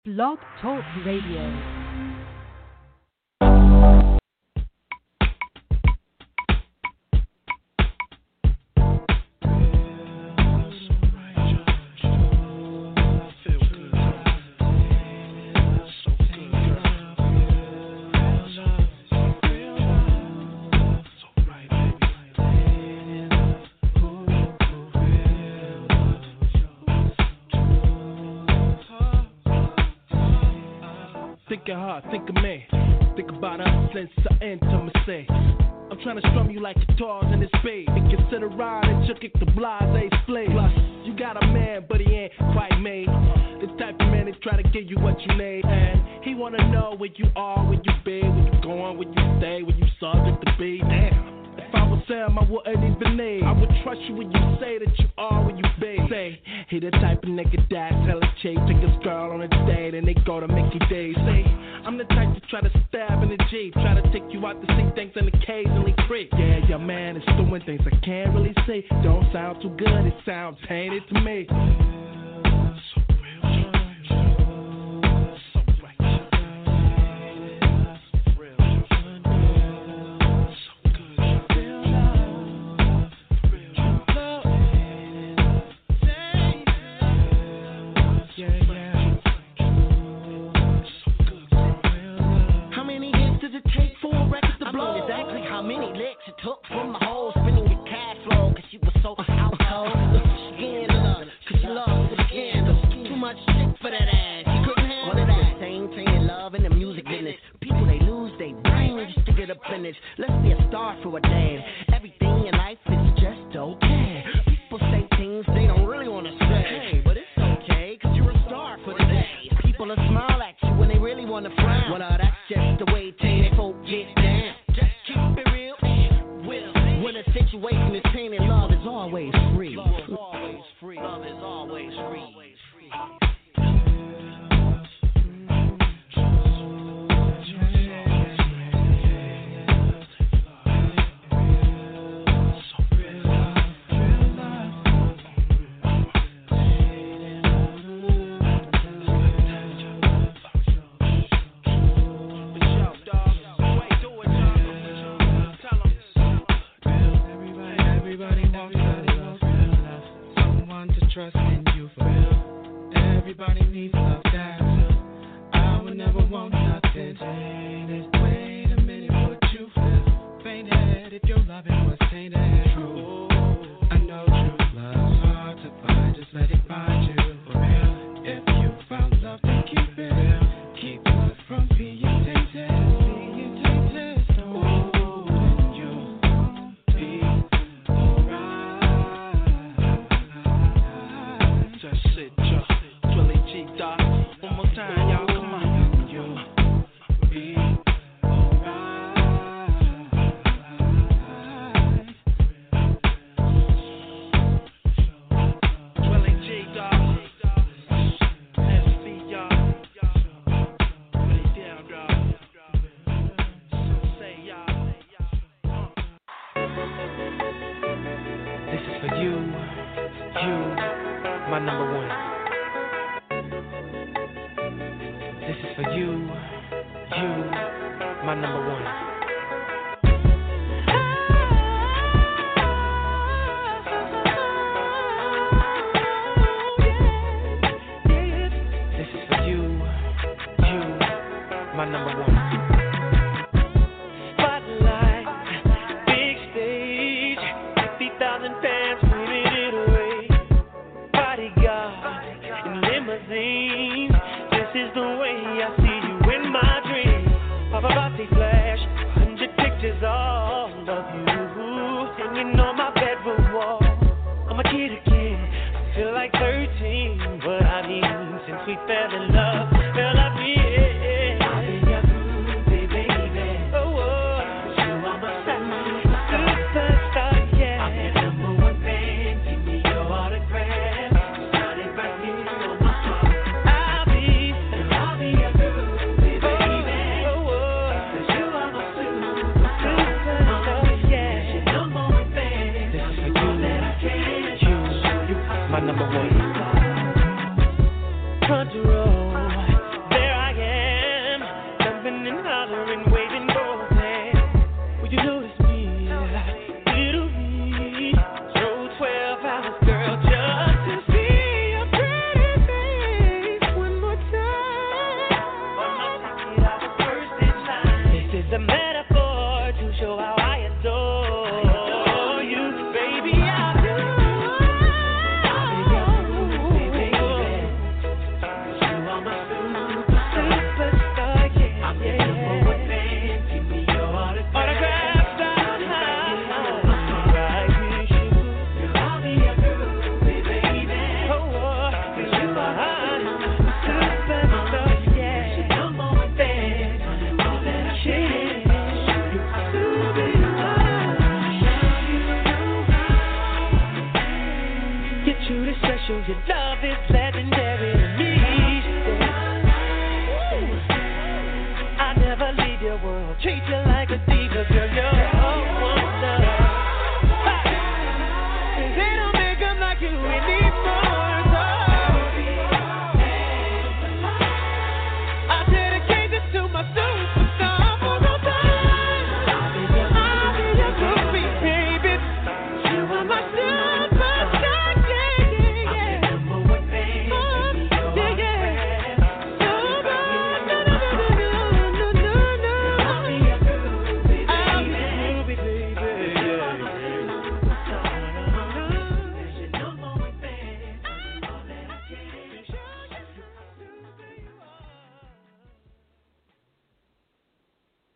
Blog Talk Radio. Thinking hard, think of me. Think about us since the intimacy. I'm trying to strum you like guitars in this beat. And consider riding, chuck it the blase split. Plus, you got a man, but he ain't quite me. The type of man that try to give you what you need. And he wanna know where you are, where you be, where you going, where you stay, where you subject to be. Damn. If I was him, I wouldn't even need. I would trust you when you say that you are where you be. Say, he the type of nigga that tell a chick, take his girl on a date and they go to Mickey D's. Say, I'm the type to try to stab in the Jeep, try to take you out to see things and occasionally creep. Yeah, your man is doing things I can't really see. Don't sound too good, it sounds tainted to me. Took from the whole spinning your cash flow, cause you was so out cold. Scandalous, cause you love the scandal. Too much shit for that ass, you couldn't handle that. Same love in the music business. People, they lose their brain just to get a finish. Let's be a star for a day. Everything in life is just okay. People say things they don't really wanna say, but it's okay, cause you're a star for the day. People will smile at you when they really wanna frown. Well, that's just the way tainted folk get down. Just keep it real. When a situation is tainted, love is always free. Love is always free. Love is always free. Trust in you for real. Everybody needs love that I would never want nothing. Wait a minute, what you feel? Fainted if your loving was tainted. True, I know true love's hard to find. Just let it find you for real. If you found love, then keep it real. Keep love from being tainted. Being tainted. One more time, y'all, come on. You'll be alright. Dwelling G, dog. SB, y'all. Put it down, dog. So say, y'all. This is for you, my number one. This is for you, my number one. This is for you, my number one. Spotlight, big stage, 50,000 fans screaming it away. Bodyguard in limousine. This is the way I see you in my dreams. Paparazzi flash, 100 pictures all of you hanging on my bedroom wall. I'm a kid again, I feel like 13. What I mean, since we fell in love, fell I mean, I'll be your groovy baby. Oh, you are my superstar, yeah. I'm your number one fan, give me your autograph. Started right here on my heart. I'll be your groovy baby. Oh, you are my superstar, yeah. Your number one fan. This is for you, that I can't choose. My number one. Front row,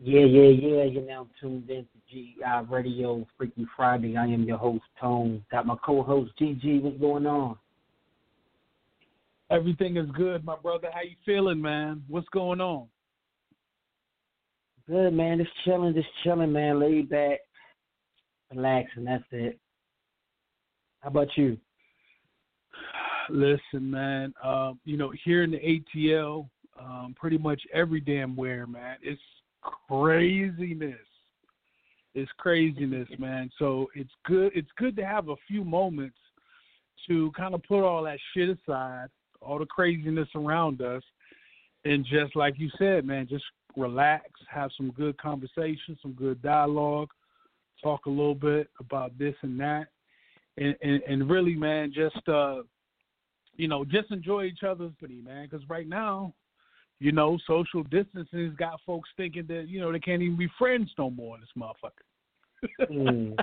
Yeah. You're now tuned in to GI Radio Freaky Friday. I am your host, Tone. Got my co-host, GG. What's going on? Everything is good, my brother. How you feeling, man? What's going on? Good, man. Just chilling, man. Laid back, relaxing. That's it. How about you? Listen, man. Here in the ATL, pretty much every damn where, man. It's craziness. It's craziness, man. So it's good. It's good to have a few moments to kind of put all that shit aside, all the craziness around us, and just like you said, man, just relax, have some good conversation, some good dialogue, talk a little bit about this and that, and really, man, just just enjoy each other's company, man. Because right now, social distancing has got folks thinking that they can't even be friends no more in this motherfucker.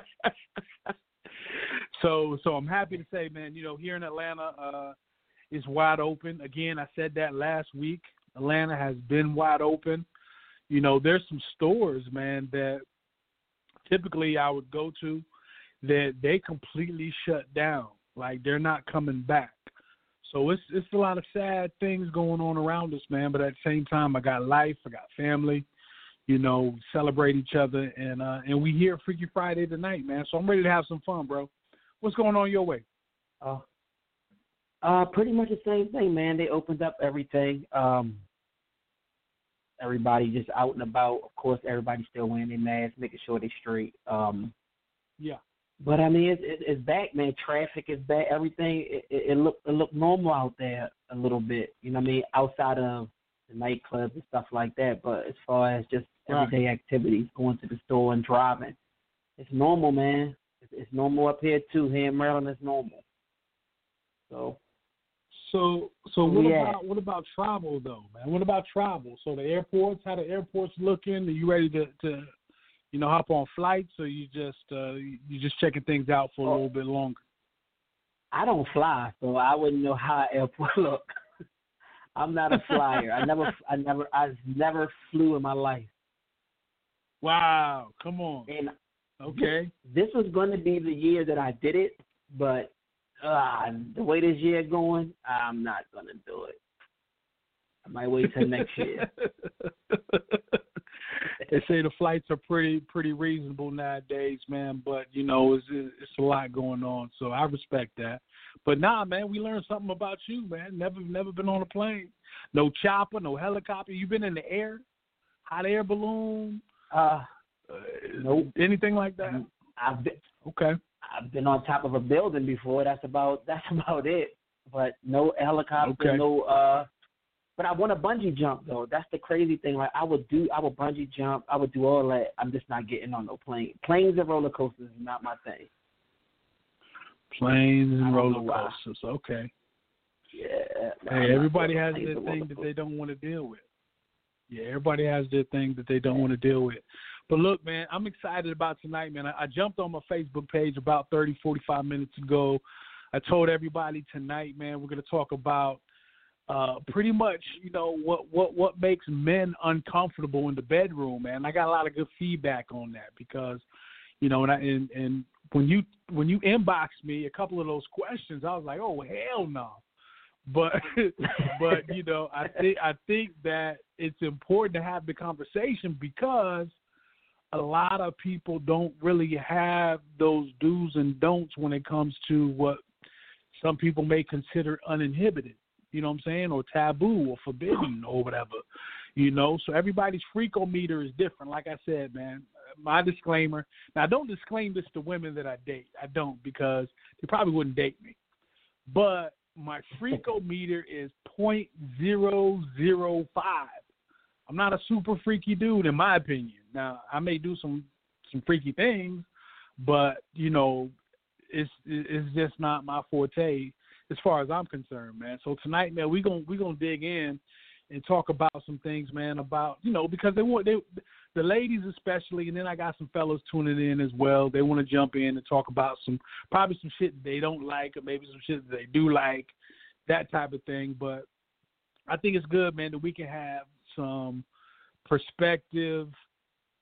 So I'm happy to say, man, here in Atlanta, it's wide open. Again, I said that last week. Atlanta has been wide open. There's some stores, man, that typically I would go to that they completely shut down. Like, they're not coming back. So it's a lot of sad things going on around us, man. But at the same time, I got life, I got family. Celebrate each other, and we here Freaky Friday tonight, man. So I'm ready to have some fun, bro. What's going on your way? Pretty much the same thing, man. They opened up everything. Everybody just out and about. Of course, everybody's still wearing their masks, making sure they're straight. Yeah. But I mean, it's back, man. Traffic is back. Everything it look normal out there a little bit. You know what I mean? Outside of the nightclubs and stuff like that. But as far as just everyday activities, going to the store and driving, it's normal, man. It's normal up here too. Here in Maryland, it's normal. So what about travel though, man? What about travel? So the airports, how the airports looking? Are you ready to hop on flights, or you just checking things out for a little bit longer? I don't fly, so I wouldn't know how airport look. I'm not a flyer. I've never flew in my life. Wow, come on. And okay. This was going to be the year that I did it, but the way this year going, I'm not going to do it. I might wait till next year. They say the flights are pretty reasonable nowadays, man. But it's a lot going on, so I respect that. But nah, man, we learned something about you, man. Never been on a plane, no chopper, no helicopter. You been in the air, hot air balloon, nope, anything like that? I've been on top of a building before. That's about it. But no helicopter, no. But I want to bungee jump though. That's the crazy thing. Like I would bungee jump. I would do all that. I'm just not getting on no plane. Planes and roller coasters is not my thing. Planes and roller coasters. Okay. Yeah. Hey, everybody has their thing that they don't want to deal with. Yeah, everybody has their thing that they don't want to deal with. But look, man, I'm excited about tonight, man. I jumped on my Facebook page about 30, 45 minutes ago. I told everybody tonight, man, we're going to talk about pretty much, what makes men uncomfortable in the bedroom, man. I got a lot of good feedback on that because, and when you inboxed me a couple of those questions, I was like, oh hell no. But I think that it's important to have the conversation because a lot of people don't really have those do's and don'ts when it comes to what some people may consider uninhibited. You know what I'm saying? Or taboo or forbidden or whatever, So everybody's freakometer is different. Like I said, man, my disclaimer. Now, I don't disclaim this to women that I date. I don't because they probably wouldn't date me. But my freakometer is 0.005. I'm not a super freaky dude, in my opinion. Now, I may do some freaky things, but, it's just not my forte as far as I'm concerned, man. So tonight, man, we're gonna dig in and talk about some things, man, about, because the ladies especially, and then I got some fellas tuning in as well. They want to jump in and talk about probably some shit that they don't like or maybe some shit that they do like, that type of thing. But I think it's good, man, that we can have some perspective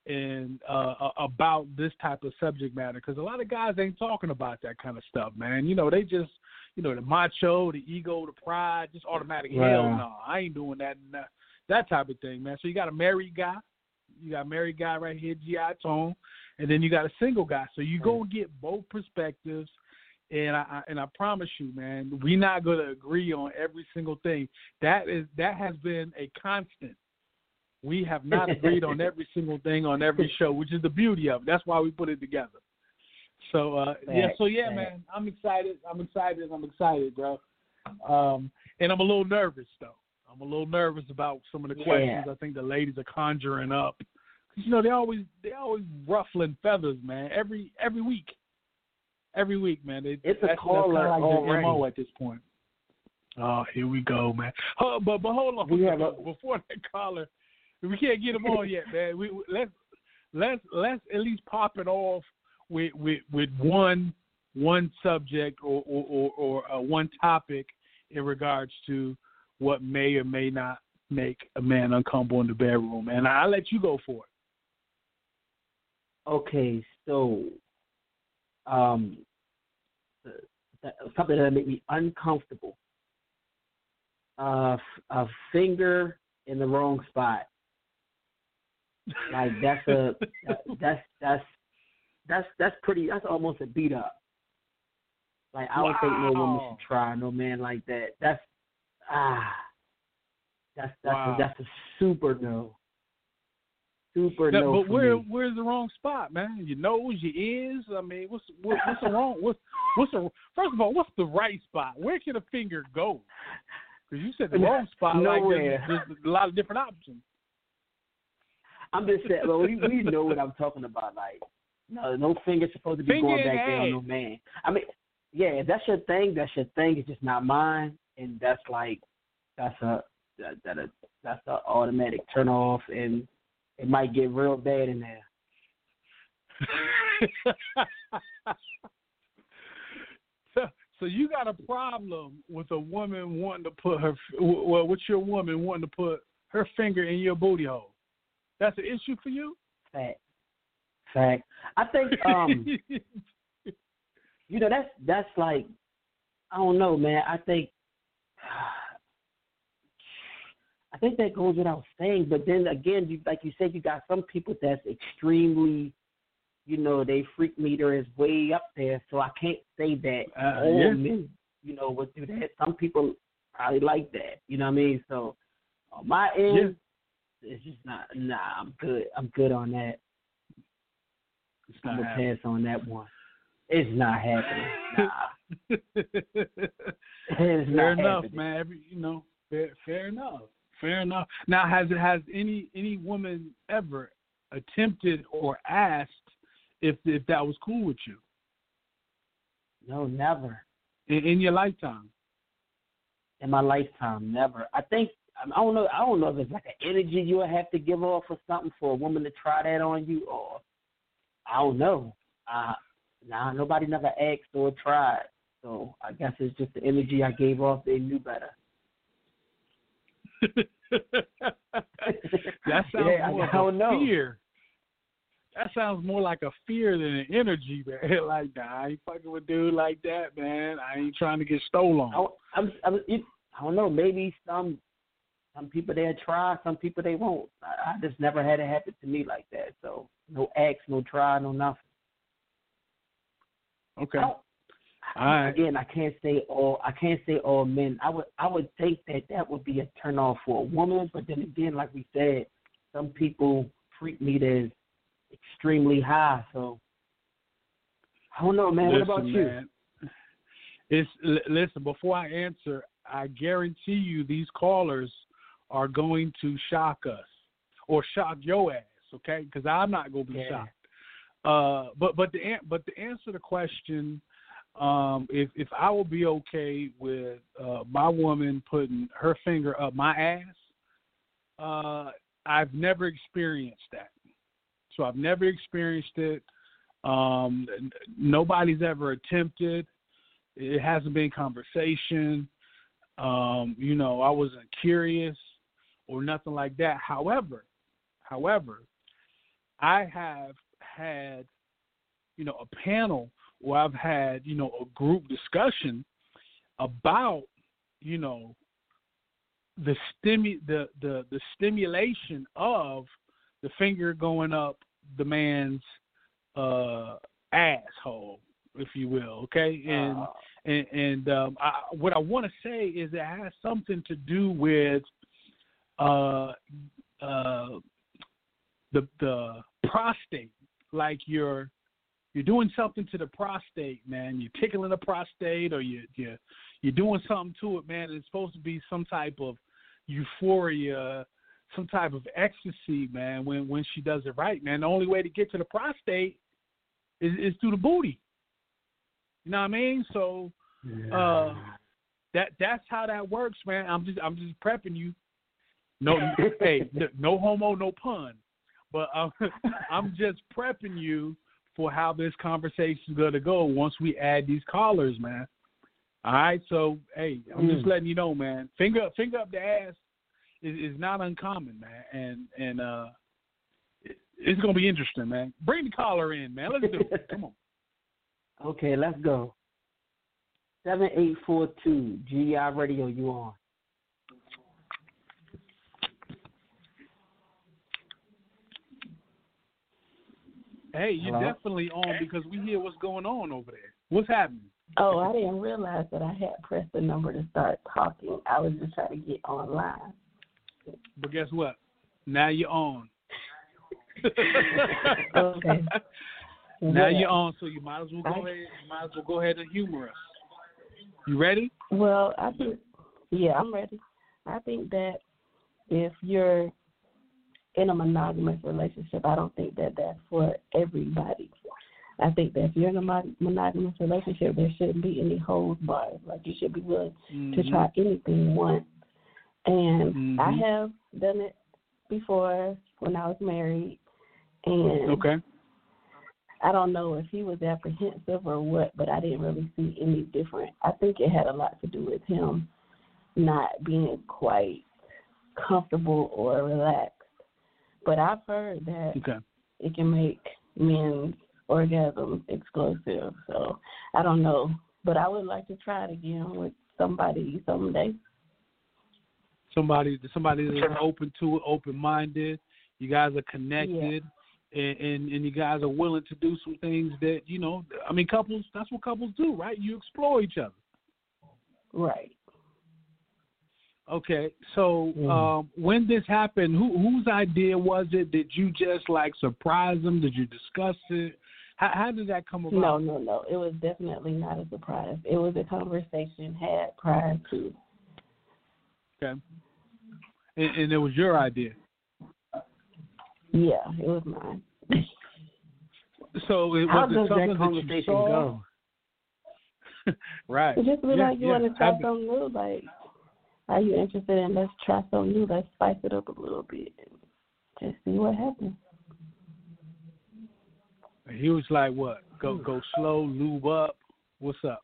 and about this type of subject matter, because a lot of guys ain't talking about that kind of stuff, man. You know, they just, you know, the macho, the ego, the pride, just automatic. Right. Hell no, I ain't doing that type of thing, man. So you got a married guy. You got a married guy right here, G.I. Tone, and then you got a single guy. So you're going to get both perspectives, and I promise you, man, we're not going to agree on every single thing. That has been a constant. We have not agreed on every single thing on every show, which is the beauty of it. That's why we put it together. So, man, I'm excited, bro. And I'm a little nervous, though. I'm a little nervous about some of the questions I think the ladies are conjuring up. 'Cause, you know, they always ruffling feathers, man. Every week, man. It's a caller already. MO at this point. Oh, here we go, man. But hold on, before that caller, we can't get him on yet, man. Let's at least pop it off with one subject or one topic in regards to what may or may not make a man uncomfortable in the bedroom. And I'll let you go for it. Okay, so something that make me uncomfortable. A finger in the wrong spot. Like that's almost a beat up. Like I don't think no woman should try no man like that. That's a super no. Super no. But for me. where's the wrong spot, man? Your nose, your ears. I mean, what's the wrong? First of all, what's the right spot? Where can a finger go? Because you said the wrong spot. Nowhere. Like there's a lot of different options. I'm just saying. Well, we know what I'm talking about. Like, no finger's supposed to be going back there on no man. I mean, yeah, if that's your thing, that's your thing. It's just not mine, and that's a automatic turn off, and it might get real bad in there. So you got a problem with a woman wanting to put with your woman wanting to put her finger in your booty hole? That's an issue for you? Fact. I think that's like, I don't know, man. I think that goes without saying. But then again, like you said, you got some people that's extremely, they freak meter is way up there. So I can't say that all men, would do that. Some people probably like that. You know what I mean? So on my end, it's just not. Nah, I'm good. I'm good on that. I'm gonna pass on that one. It's not happening. Nah. It's Fair not enough, happening. man. Fair enough. Fair enough. Now, has any woman ever attempted or asked if that was cool with you? No, never. In your lifetime? In my lifetime, never. I think I don't know if it's like an energy you would have to give off or something for a woman to try that on you, or I don't know. Nobody never asked or tried, so I guess it's just the energy I gave off. They knew better. That sounds more like a fear. That sounds more like a fear than an energy, man. Like, nah, I ain't fucking with a dude like that, man. I ain't trying to get stolen. I don't know. Maybe some people they'll try, some people they won't. I just never had it happen to me like that. So no ask, no try, no nothing. Okay. All right. Again, I can't say all men. I would think that would be a turn off for a woman, but then again, like we said, some people freak me as extremely high. So I don't know, man. What about you? Listen. Before I answer, I guarantee you these callers are going to shock us or shock your ass. Okay, because I'm not going to be shocked. But to answer the question, if I will be okay with my woman putting her finger up my ass, I've never experienced that. So I've never experienced it. Nobody's ever attempted. It hasn't been conversation. I wasn't curious or nothing like that. However, I have had, a panel where I've had, a group discussion about, the stimulation of the finger going up the man's asshole, if you will. Okay, and what I want to say is it has something to do with the prostate, like you're doing something to the prostate, man. You're tickling the prostate, or you're doing something to it, man. It's supposed to be some type of euphoria, some type of ecstasy, man. When she does it right, man. The only way to get to the prostate is through the booty. You know what I mean? So that's how that works, man. I'm just prepping you. No, hey, no homo, no pun. But I'm just prepping you for how this conversation is going to go once we add these callers, man. All right, so, hey, I'm just letting you know, man. Finger up the ass is not uncommon, man, and it's going to be interesting, man. Bring the caller in, man. Let's do it. Come on. Okay, let's go. 7842 GI Radio, you on? Hey, you're Hello? Definitely on because we hear what's going on over there. What's happening? Oh, I didn't realize that I had pressed the number to start talking. I was just trying to get online. But guess what? Now you're on. Okay. Now you're on, so you might as well go ahead. You might as well go ahead and humor us. You ready? Well, I'm ready. I think that if you're in a monogamous relationship, I don't think that that's for everybody. I think that if you're in a monogamous relationship, there shouldn't be any holds barred. Like, you should be willing to try anything once. And I have done it before when I was married. And okay. I don't know if he was apprehensive or what, but I didn't really see any different. I think it had a lot to do with him not being quite comfortable or relaxed. But I've heard that it can make men's orgasm explosive. So I don't know. But I would like to try it again with somebody someday. Somebody that's open to it, open-minded. You guys are connected, and you guys are willing to do some things that, couples, that's what couples do, right? You explore each other. Right. Okay, so when this happened, whose idea was it? Did you just, surprise them? Did you discuss it? How did that come about? No. It was definitely not a surprise. It was a conversation had prior to. Okay. And it was your idea? Yeah, it was mine. So how does that conversation go? Right. It just be like you want to try something new, like, are you interested in let's try something new, let's spice it up a little bit, just see what happens. He was like, what? Go slow, lube up. What's up?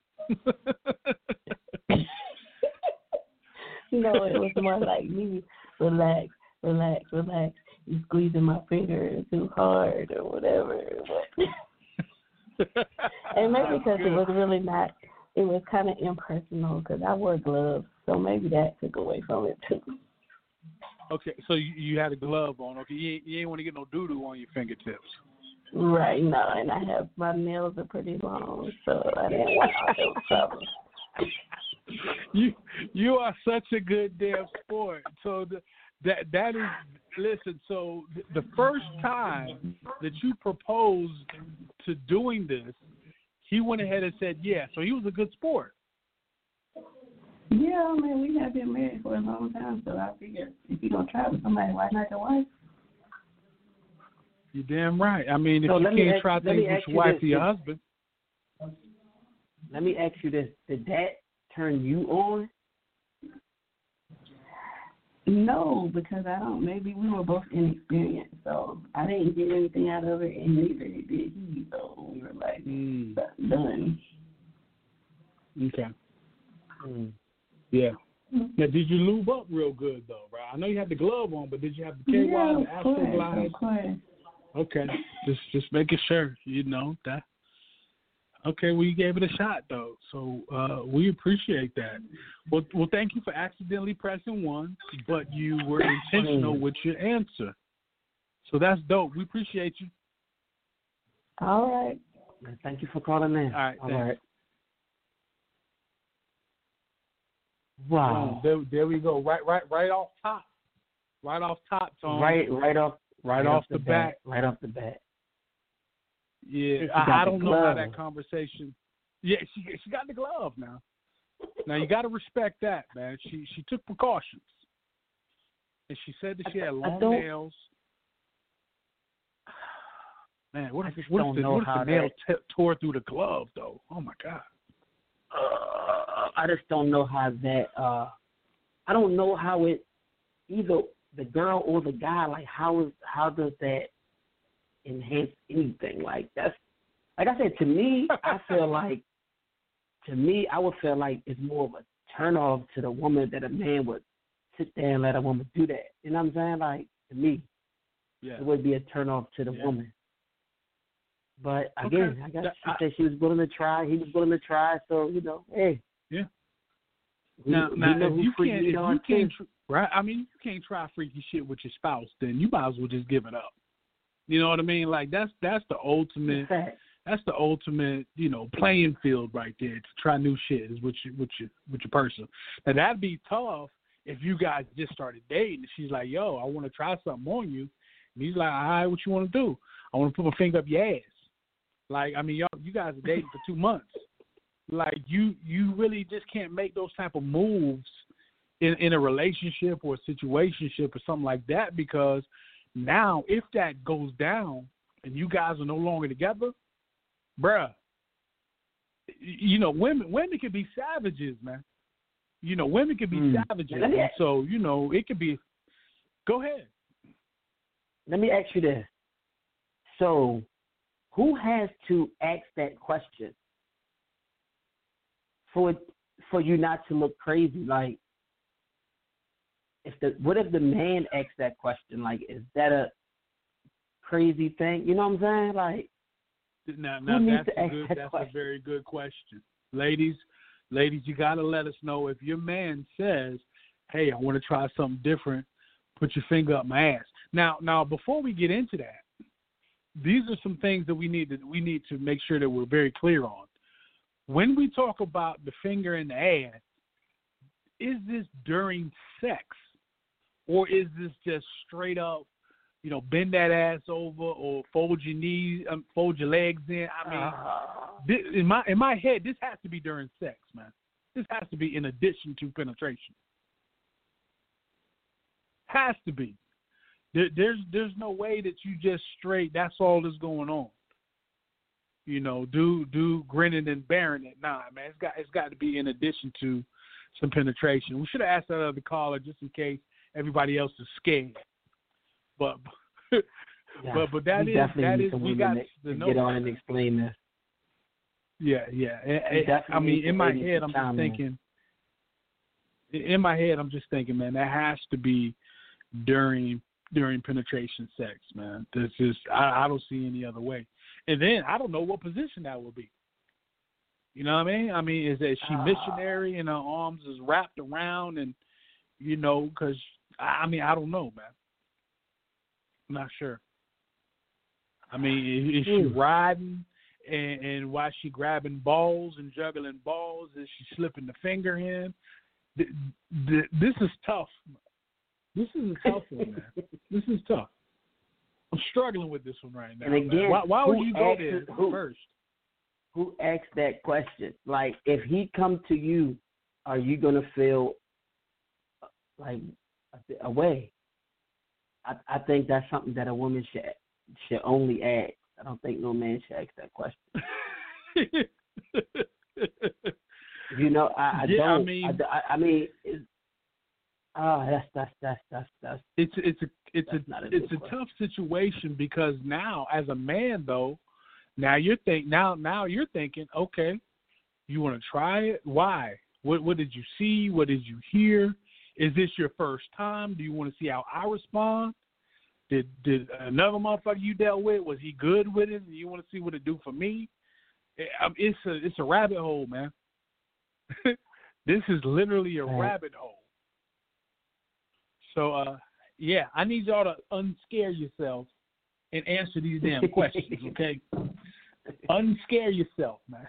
No, it was more like me, relax. You squeezing my finger too hard or whatever. And maybe because it was really not, it was kind of impersonal because I wore gloves, so maybe that took away from it too. Okay, so you had a glove on. Okay, you ain't want to get no doo-doo on your fingertips. Right, no, and my nails are pretty long, so I didn't want all those problems. You are such a good damn sport. So that is, listen, so the first time that you proposed to doing this, he went ahead and said yes. So he was a good sport. Yeah, I mean, we have been married for a long time, so I figured if you're going to try with somebody, why not your wife? You're damn right. I mean, if you can't try things with your wife or your husband. Let me ask you this. Did that turn you on? No, because maybe we were both inexperienced, so I didn't get anything out of it, and neither did he, so we were like, done. Okay. Yeah. Now, did you lube up real good, though, right? I know you had the glove on, but did you have the KY, the Astroglide? Of course. Okay. Just making sure, that. Okay, well, you gave it a shot, though, so we appreciate that. Well, thank you for accidentally pressing 1, but you were intentional with your answer. So that's dope. We appreciate you. All right. Thank you for calling in. All right. All right. Wow. There we go. Right off top. Right off top, Tom. Right off the bat. Right off the bat. Yeah, I don't know how that conversation. Yeah, she got the glove now. Now you got to respect that, man. She took precautions, and she said that she had long nails. Man, what if the nail tore through the glove, though? Oh my God. I just don't know how that. I don't know how it. Either the girl or the guy. Like how does that enhance anything? Like that's. Like I said, to me, I feel like. To me, I would feel like it's more of a turn off to the woman that a man would sit there and let a woman do that. You know what I'm saying? Like to me, it would be a turn off to the woman. But again, I guess she said she was willing to try. He was willing to try. So hey. Yeah. Now, if you can't, right? I mean, you can't try freaky shit with your spouse. Then you might as well just give it up. You know what I mean? Like that's the ultimate. That's the ultimate, playing field right there to try new shit is with your person. Now that'd be tough if you guys just started dating and she's like, "Yo, I want to try something on you," and he's like, "All right, what you want to do? I want to put my finger up your ass." Like, I mean, you guys are dating for 2 months. Like, you really just can't make those type of moves in a relationship or a situationship or something like that, because now if that goes down and you guys are no longer together, bruh, women can be savages, man. Women can be savages. And so, it could be. Go ahead. Let me ask you this. So, who has to ask that question for you not to look crazy? Like, what if the man asks that question? Like, is that a crazy thing? You know what I'm saying? Like, now that's a very good question. Ladies, you got to let us know if your man says, "Hey, I want to try something different. Put your finger up my ass." Now, before we get into that, these are some things that we need to make sure that we're very clear on. When we talk about the finger in the ass, is this during sex, or is this just straight up? Bend that ass over or fold your knees, fold your legs in. I mean, in my head, this has to be during sex, man. This has to be in addition to penetration. Has to be. There's no way that you just straight. That's all that's going on. Do grinning and bearing it. Nah, man. It's got to be in addition to some penetration. We should have asked that other caller just in case everybody else is scared. But that is we got to get on and explain this. Yeah. I mean, in my head, I'm just thinking. In my head, I'm just thinking, man, that has to be during penetration sex, man. This is I don't see any other way. And then I don't know what position that will be. You know what I mean? I mean, is she missionary and her arms is wrapped around and because I don't know, man. I'm not sure. I mean, is she riding and while she grabbing balls and juggling balls, is she slipping the finger in? This is tough. This is a tough one, man. This is tough. I'm struggling with this one right now. And again, why would you go there first? Who asked that question? Like, if he come to you, are you gonna feel like a way? I think that's something that a woman should only ask. I don't think no man should ask that question. I mean, it's a tough situation because now, as a man, though, now you're thinking, okay, you want to try it? Why? What did you see? What did you hear? Is this your first time? Do you want to see how I respond? Did another motherfucker you dealt with, was he good with it? You want to see what it do for me? It's a rabbit hole, man. This is literally a rabbit hole. So, yeah, I need y'all to unscare yourself and answer these damn questions, okay? Unscare yourself, man.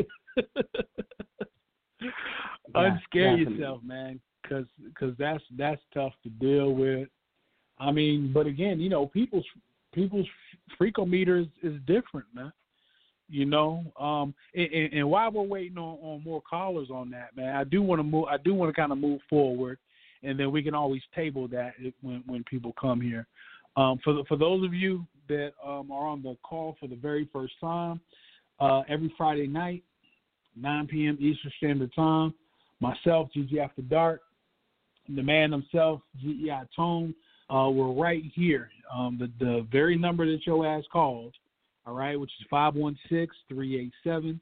Unscare yourself, man, because that's tough to deal with. I mean, but again, you know, people's freakometer is different, man. You know, and while we're waiting on more callers on that, man, I do want to kind of move forward, and then we can always table that when people come here. For those of you that are on the call for the very first time, every Friday night, 9 p.m. Eastern Standard Time, myself, GG After Dark, the man himself, GEI Tone, we're right here. The very number that your ass called, all right, which is 516-387-1268,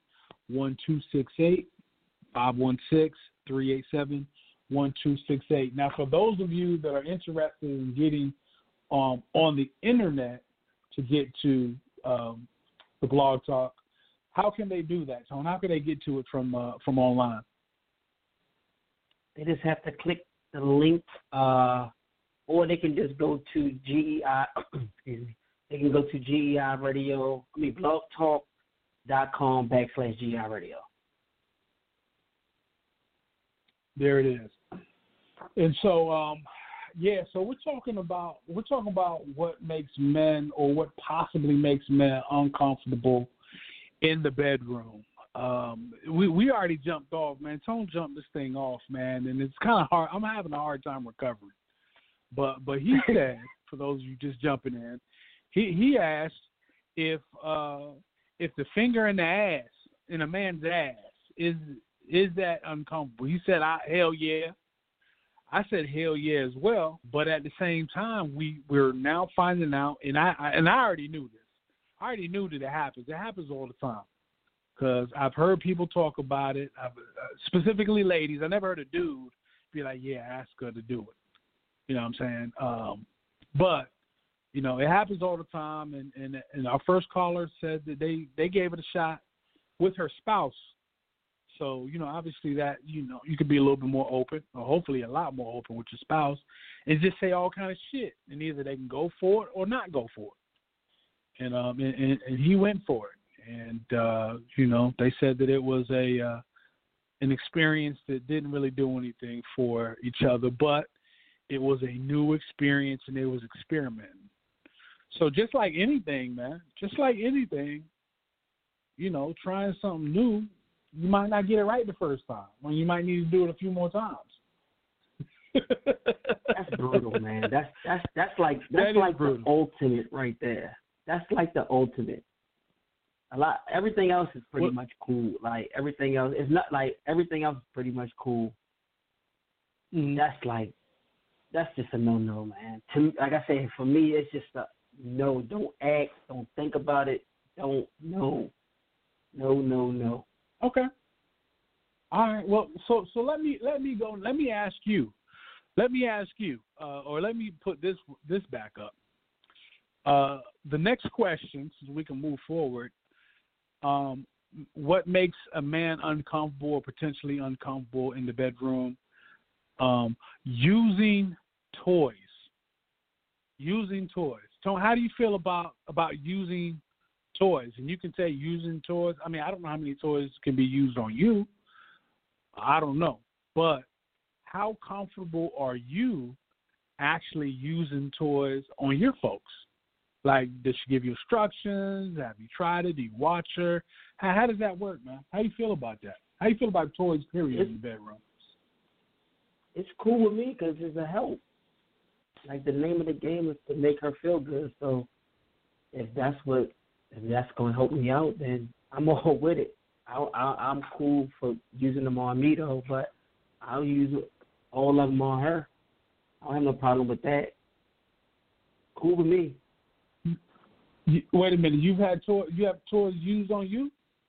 516-387-1268. Now, for those of you that are interested in getting on the internet to get to the Blog Talk, how can they do that, Tone? How can they get to it from online? They just have to click the link, or they can just go to GEI. Excuse me. They can go to GEI Radio. blogtalk.com/GEI Radio. There it is. And so, so we're talking about what makes men, or what possibly makes men uncomfortable in the bedroom. We already jumped off, man. Tone jumped this thing off, man, and it's kind of hard. I'm having a hard time recovering. But he said, for those of you just jumping in, he asked if the finger in the ass, in a man's ass, is that uncomfortable. He said, hell yeah. I said hell yeah as well. But at the same time, we're now finding out, and I already knew this. I already knew that it happens. It happens all the time. Because I've heard people talk about it, specifically ladies. I never heard a dude be like, yeah, ask her to do it. You know what I'm saying? But, you know, it happens all the time. And our first caller said that they gave it a shot with her spouse. So, you know, obviously that, you know, you could be a little bit more open, or hopefully a lot more open with your spouse, and just say all kind of shit. And either they can go for it or not go for it. And he went for it. And, you know, they said that it was an experience that didn't really do anything for each other, but it was a new experience, and it was experimenting. So just like anything, man, you know, trying something new, you might not get it right the first time, or you might need to do it a few more times. That's brutal, man. That's like the ultimate right there. That's like the ultimate. Everything else is pretty much cool. Like everything else is not like everything else is pretty much cool. Mm-hmm. That's just a no, man. Like I said, for me, it's just a no. Don't act. Don't think about it. No. Okay. All right. Well, so let me go. Let me ask you, or let me put this back up. The next question, so we can move forward. What makes a man uncomfortable or potentially uncomfortable in the bedroom? Using toys. Tone, how do you feel about using toys? And you can say using toys. I mean, I don't know how many toys can be used on you. I don't know. But how comfortable are you actually using toys on your folks? Like, does she give you instructions? Have you tried it? Do you watch her? How does that work, man? How do you feel about that? How do you feel about toys, period, in the bedroom? It's cool with me because it's a help. Like, the name of the game is to make her feel good. So if that's going to help me out, then I'm all with it. I'm cool for using them on me, though, but I'll use all of them on her. I don't have no problem with that. Cool with me. Wait a minute. You have toys used on you?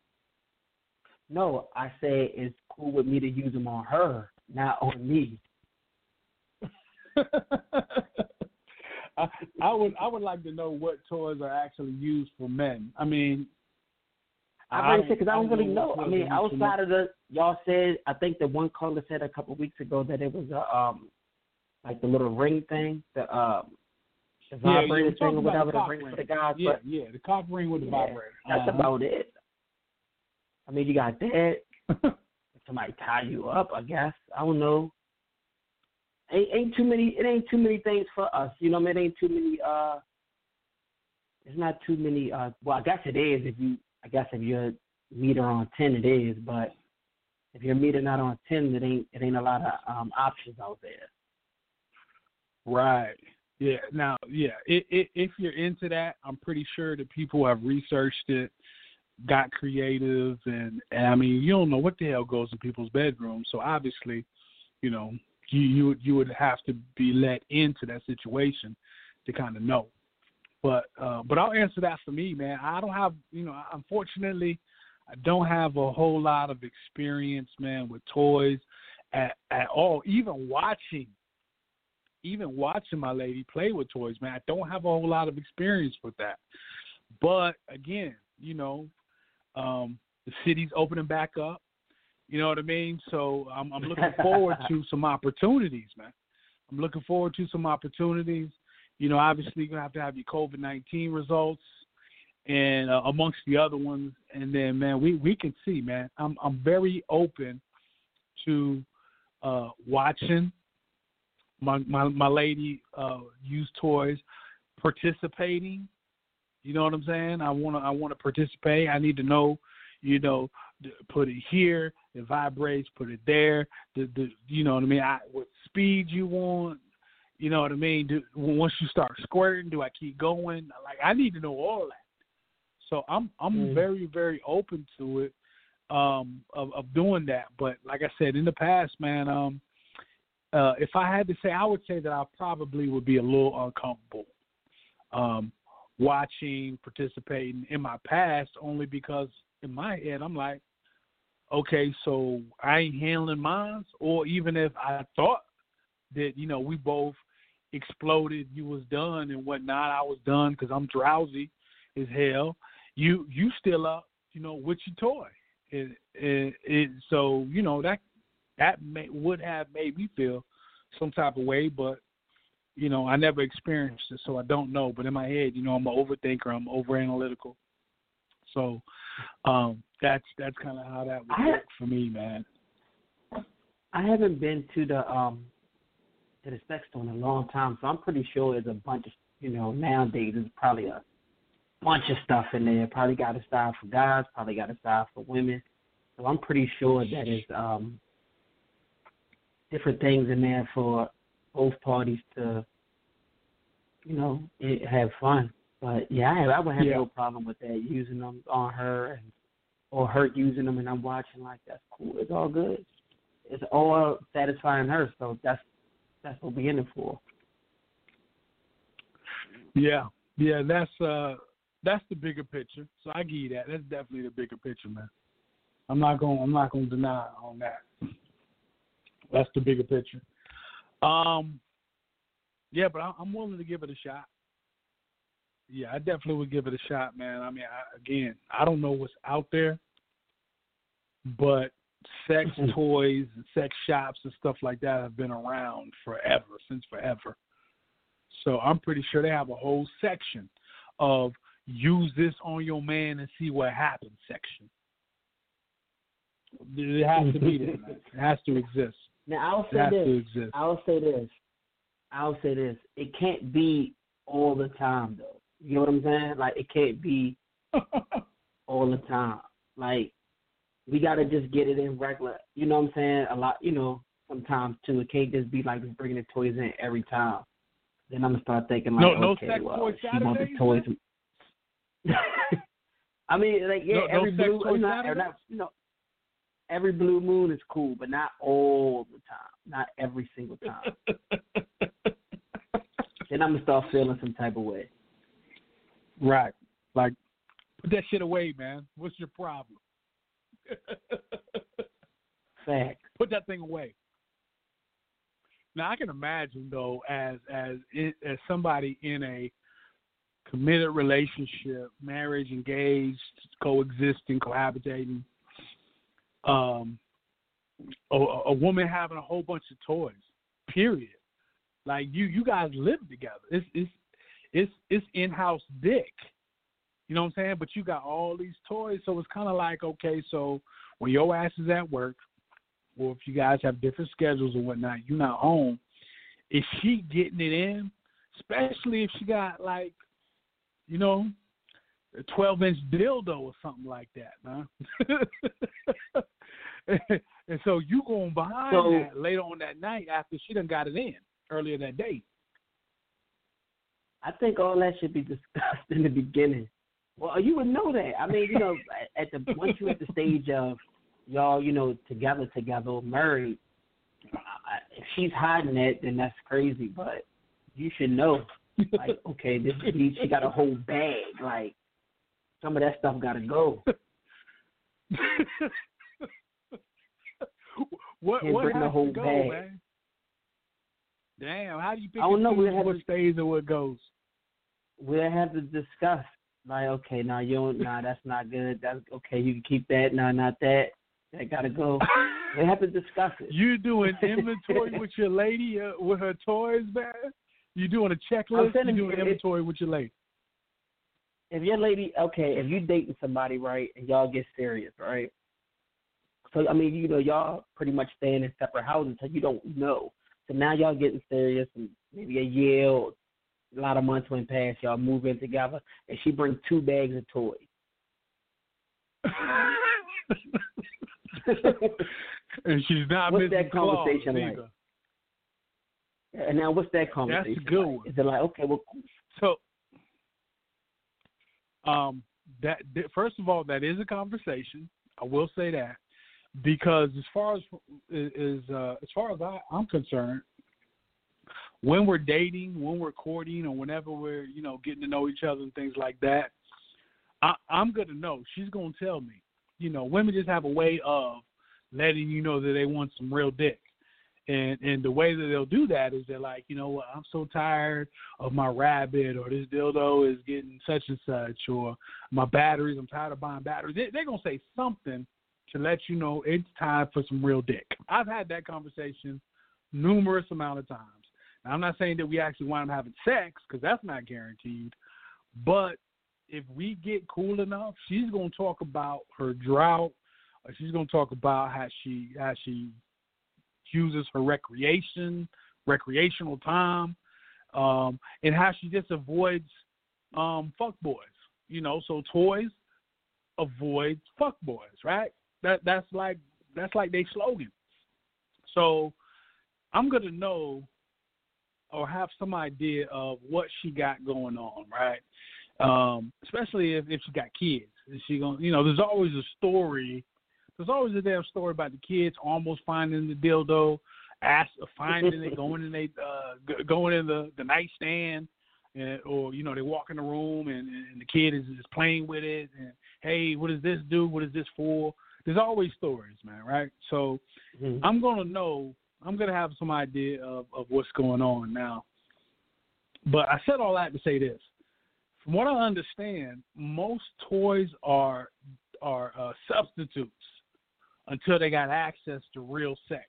No, I say it's cool with me to use them on her, not on me. I would like to know what toys are actually used for men. I mean, I don't really know. I mean, outside of y'all said, I think the one caller said a couple of weeks ago that it was like the little ring thing, the vibrator thing or whatever, the ring for the guys. Yeah, the cock ring with the vibrator. That's about it. I mean, you got that. Somebody tie you up, I guess. I don't know. It ain't too many things for us. You know what I mean? It ain't too many. It's not too many. Well, I guess it is if you're meter on 10, it is. But if you're meter not on 10, it ain't a lot of options out there. Right. Yeah. Now, if you're into that, I'm pretty sure that people have researched it, got creative, and I mean, you don't know what the hell goes in people's bedrooms. So obviously, you know, you would have to be let into that situation to kind of know. But I'll answer that for me, man. I don't have, unfortunately, I don't have a whole lot of experience, man, with toys at all. Even watching my lady play with toys, man, I don't have a whole lot of experience with that. But again, the city's opening back up. You know what I mean? So I'm looking forward to some opportunities, man. I'm looking forward to some opportunities. Obviously you're going to have your COVID-19 results and amongst the other ones. And then, man, we can see, man, I'm very open to watching my lady use toys, participating. You know what I'm saying? I want to participate. I need to know, put it here, it vibrates, put it there. You know what I mean? What speed you want? You know what I mean? Once you start squirting, do I keep going? Like, I need to know all that. So I'm very, very open to it, of doing that. But like I said, in the past, man, if I had to say, I would say that I probably would be a little uncomfortable watching, participating in my past, only because in my head I'm like, okay, so I ain't handling mine. Or even if I thought that, we both exploded, you was done and whatnot, I was done because I'm drowsy as hell. You still up, with your toy. So, that would have made me feel some type of way, but, I never experienced it, so I don't know. But in my head, I'm an overthinker, I'm over-analytical. So that's kind of how that would work for me, man. I haven't been to the sex store in a long time, so I'm pretty sure there's a bunch of, nowadays there's probably a bunch of stuff in there. Probably got a style for guys, probably got a style for women. So I'm pretty sure that it's different things in there for both parties to, have fun. But yeah, I would have no problem with that, using them on her or her using them, and I'm watching like, that's cool. It's all good. It's all satisfying her, so that's what we're in it for. Yeah, that's the bigger picture. So I give you that. That's definitely the bigger picture, man. I'm not gonna deny on that. That's the bigger picture. Yeah, but I'm willing to give it a shot. Yeah, I definitely would give it a shot, man. I mean, I don't know what's out there, but sex toys and sex shops and stuff like that have been around since forever. So I'm pretty sure they have a whole section of use this on your man and see what happens section. It has to be there, man. It has to exist. Now, I'll say this. It can't be all the time, though. You know what I'm saying? Like, it can't be all the time. Like, we got to just get it in regular. You know what I'm saying? A lot, sometimes, too. It can't just be like just bringing the toys in every time. Then I'm going to start thinking, like, no okay, sex well, toy she wants the toys. I mean, like, yeah, every blue, every blue moon is cool, but not all the time. Not every single time. Then I'm going to start feeling some type of way. Right. Like, put that shit away, man. What's your problem? Fact. Put that thing away. Now I can imagine though, as somebody in a committed relationship, marriage, engaged, coexisting, cohabitating, a woman having a whole bunch of toys. Period. Like you guys live together. It's in-house dick. You know what I'm saying? But you got all these toys, so it's kind of like, okay, so when your ass is at work, or if you guys have different schedules or whatnot, you're not home. Is she getting it in? Especially if she got like, you know, a 12-inch dildo or something like that, man. And so you going behind that later on that night after she done got it in earlier that day. I think all that should be discussed in the beginning. Well, you would know that. I mean, you know, once you're at the stage of y'all, you know, together, married, if she's hiding that, then that's crazy. But you should know, like, okay, she got a whole bag. Like, some of that stuff got to go. What bring has the whole to go, bag. Man? Damn, how do you pick I don't know. what stays and what goes? We'll have to discuss. Like, okay, that's not good. That's okay. You can keep that. No, not that. That gotta go. We have to discuss it. You doing inventory with your lady with her toys, man? You doing a checklist? You doing inventory with your lady? If your lady, okay, if you dating somebody, right, and y'all get serious, right? So I mean, you know, y'all pretty much staying in separate houses, so you don't know. So now y'all getting serious, and maybe a year or a lot of months went past, y'all move in together, and she brings 2 bags of toys. And she's not what's missing that conversation claws, like? And now what's that conversation? That's a good one. Is it like, okay, well, so that first of all, that is a conversation. I will say that, because as far as I'm concerned, when we're dating, when we're courting, or whenever we're, you know, getting to know each other and things like that, I'm going to know. She's going to tell me. You know, women just have a way of letting you know that they want some real dick. And the way that they'll do that is they're like, you know what, I'm so tired of my rabbit, or this dildo is getting such and such, or my batteries, I'm tired of buying batteries. They're going to say something to let you know it's time for some real dick. I've had that conversation numerous amount of times. Now, I'm not saying that we actually wind up having sex, because that's not guaranteed. But if we get cool enough, she's going to talk about her drought, or she's going to talk about how she uses her recreational time, and how she just avoids fuck boys. You know, so toys avoid fuck boys, right? That's like their slogan. So I'm gonna know or have some idea of what she got going on, right? Especially if she got kids. Is she gonna, you know, there's always a story. There's always a damn story about the kids almost finding the dildo, finding it, going in the nightstand, or, you know, they walk in the room and the kid is playing with it, and hey, what does this do? What is this for? There's always stories, man, right? So I'm gonna know. I'm gonna have some idea of what's going on now. But I said all that to say this: from what I understand, most toys are substitutes until they got access to real sex.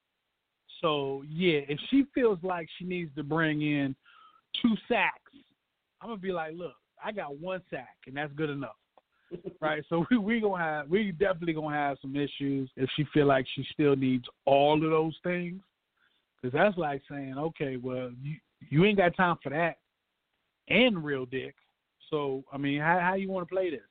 So, yeah, if she feels like she needs to bring in 2 sacks, I'm going to be like, look, I got 1 sack, and that's good enough. Right? So we definitely going to have some issues if she feel like she still needs all of those things. Because that's like saying, okay, well, you ain't got time for that and real dick. So, I mean, how you want to play this?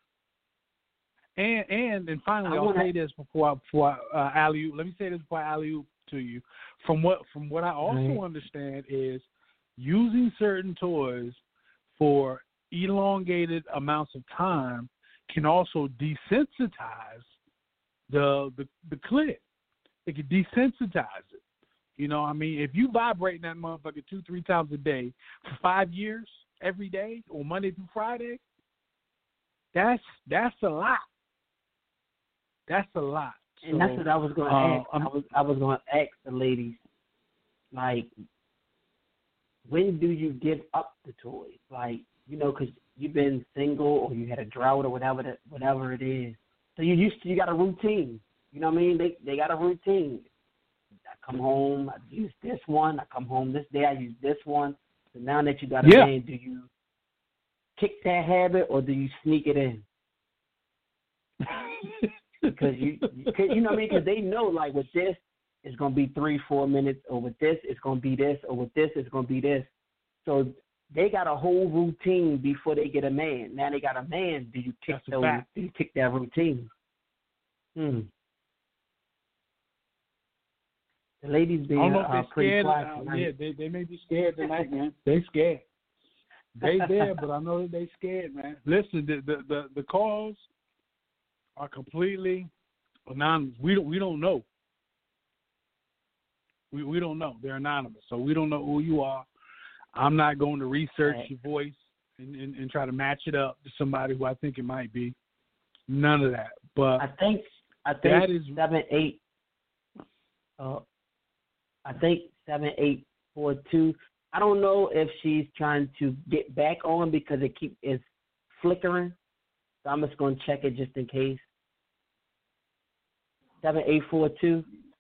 And finally, I'll say this before I alley-oop. Let me say this before I alley-oop to you. From what I also understand is using certain toys for elongated amounts of time can also desensitize the clit. It can desensitize it. You know, I mean, if you vibrate that motherfucker 2-3 times a day for 5 years, every day, or Monday through Friday, that's a lot. That's a lot. And that's what I was going to ask. I was going to ask the ladies, like, when do you give up the toys? Like, because you've been single or you had a drought or whatever it is. So you got a routine. You know what I mean? They got a routine. I come home, I use this one. I come home this day, I use this one. So now that you got a man, do you kick that habit or do you sneak it in? Because you know what I mean? Because they know, like, with this, it's going to be 3-4 minutes, or with this, it's going to be this, or with this, it's going to be this. So they got a whole routine before they get a man. Now they got a man. Do you kick that routine? The ladies being pretty quiet tonight. Yeah, they may be scared tonight, man. They scared. They there, but I know that they scared, man. Listen, the calls are completely anonymous. We don't know. We don't know. They're anonymous, so we don't know who you are. I'm not going to research your voice and try to match it up to somebody who I think it might be. None of that. But I think that is 78. I think 7842. I don't know if she's trying to get back on because it's flickering. So I'm just going to check it just in case. 7842.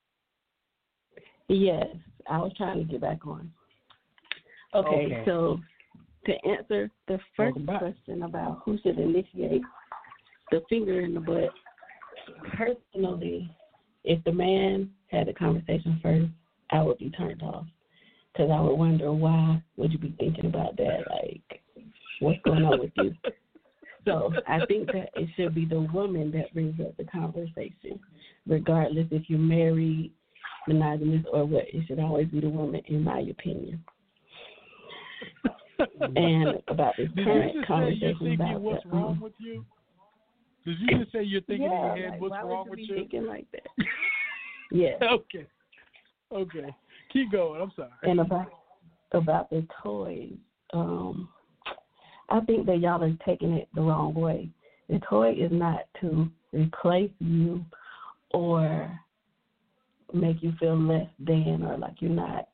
Yes, I was trying to get back on. Okay. So to answer the first question about who should initiate the finger in the butt, personally, if the man had the conversation first, I would be turned off because I would wonder why would you be thinking about that? Like, what's going on with you? So I think that it should be the woman that brings up the conversation, regardless if you're married, monogamous, or what. It should always be the woman, in my opinion. And about this current conversation about what's wrong with you? Did you just say you're thinking in your head what's wrong with you? Why would you be thinking like that? Yeah. Okay. Keep going. I'm sorry. And about the toys, I think that y'all are taking it the wrong way. The toy is not to replace you or make you feel less than or like you're not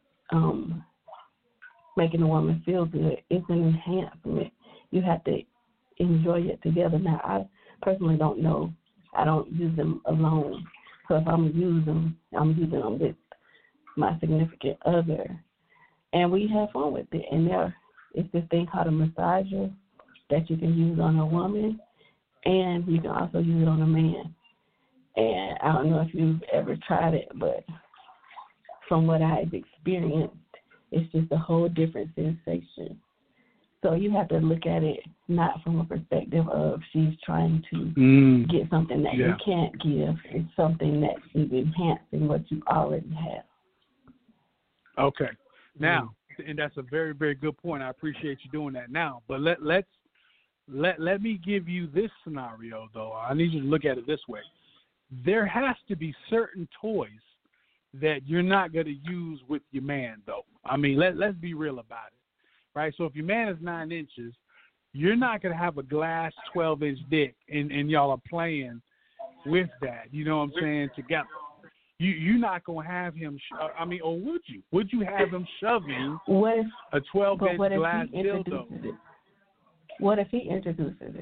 making a woman feel good. It's an enhancement. You have to enjoy it together. Now, I personally don't know. I don't use them alone. So if I'm using them with my significant other. And we have fun with it. And it's this thing called a massager that you can use on a woman, and you can also use it on a man. And I don't know if you've ever tried it, but from what I've experienced, it's just a whole different sensation. So you have to look at it not from a perspective of she's trying to get something that you can't give. It's something that is enhancing what you already have. Okay. Now, and that's a very, very good point. I appreciate you doing that now. But let me give you this scenario, though. I need you to look at it this way. There has to be certain toys that you're not going to use with your man, though. I mean, let's be real about it, right? So if your man is 9 inches, you're not going to have a glass 12-inch dick, and y'all are playing with that, you know what I'm saying, together. You're not going to have him, or would you? Would you have him shoving a 12-inch glass dildo? What if he introduces it?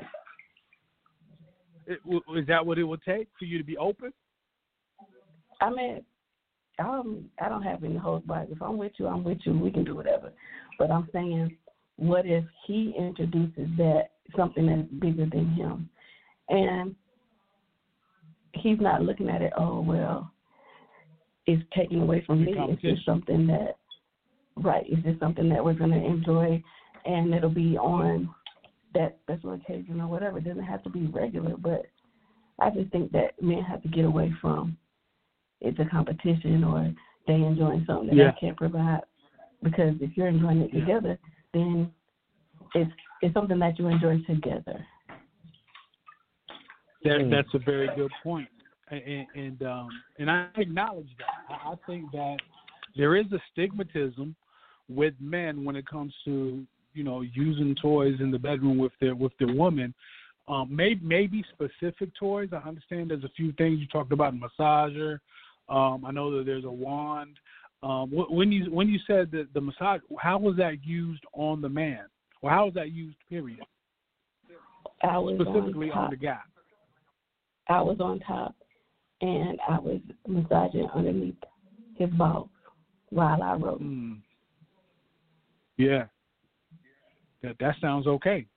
Is that what it would take for you to be open? I mean, I don't have any holds barred. If I'm with you, I'm with you. We can do whatever. But I'm saying, what if he introduces that something that's bigger than him, and he's not looking at it? Oh well, it's taken away from me. It's just something that, it's just something that we're going to enjoy, and it'll be on that special occasion or whatever. It doesn't have to be regular, but I just think that men have to get away from it's a competition or they enjoying something that I can't provide. Because if you're enjoying it together, then it's something that you enjoy together. That's a very good point. And I acknowledge that. I think that there is a stigmatism with men when it comes to, using toys in the bedroom with their woman. Maybe specific toys. I understand there's a few things you talked about, a massager. I know that there's a wand. When you said that the massage, how was that used on the man, or how was that used? Period. I was Specifically on on the guy. I was on top, and I was massaging underneath his balls while I wrote. Yeah. That sounds okay.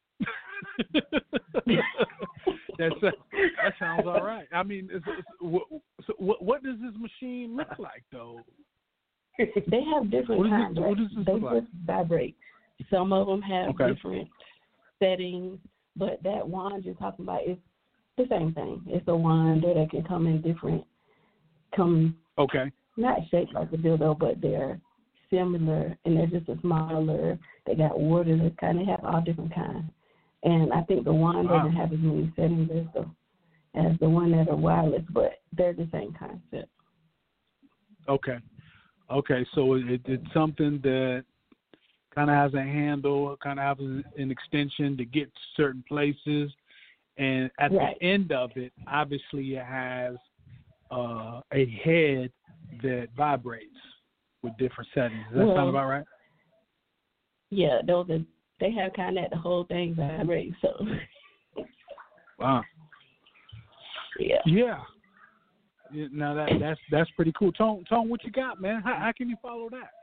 that sounds all right. I mean, what does this machine look like, though? They have different kinds. What does this they look like? just vibrate. Some of them have Okay. different settings, but that wand you're talking about is the same thing. It's a wand that can come in different, Okay. not shaped like a dildo, but they're similar, and they're just a smaller. They got water. They kind of have all different kinds. And I think the wand doesn't have as many settings as the one that are wireless, but they're the same concept. Okay. So it's something that kind of has a handle, kind of has an extension to get to certain places, and at the end of it, obviously it has a head that vibrates with different settings. Does that sound about right? Yeah, they have kind of the whole thing vibrates. So. Wow. Yeah. Now that's pretty cool. Tone, what you got, man? How can you follow that?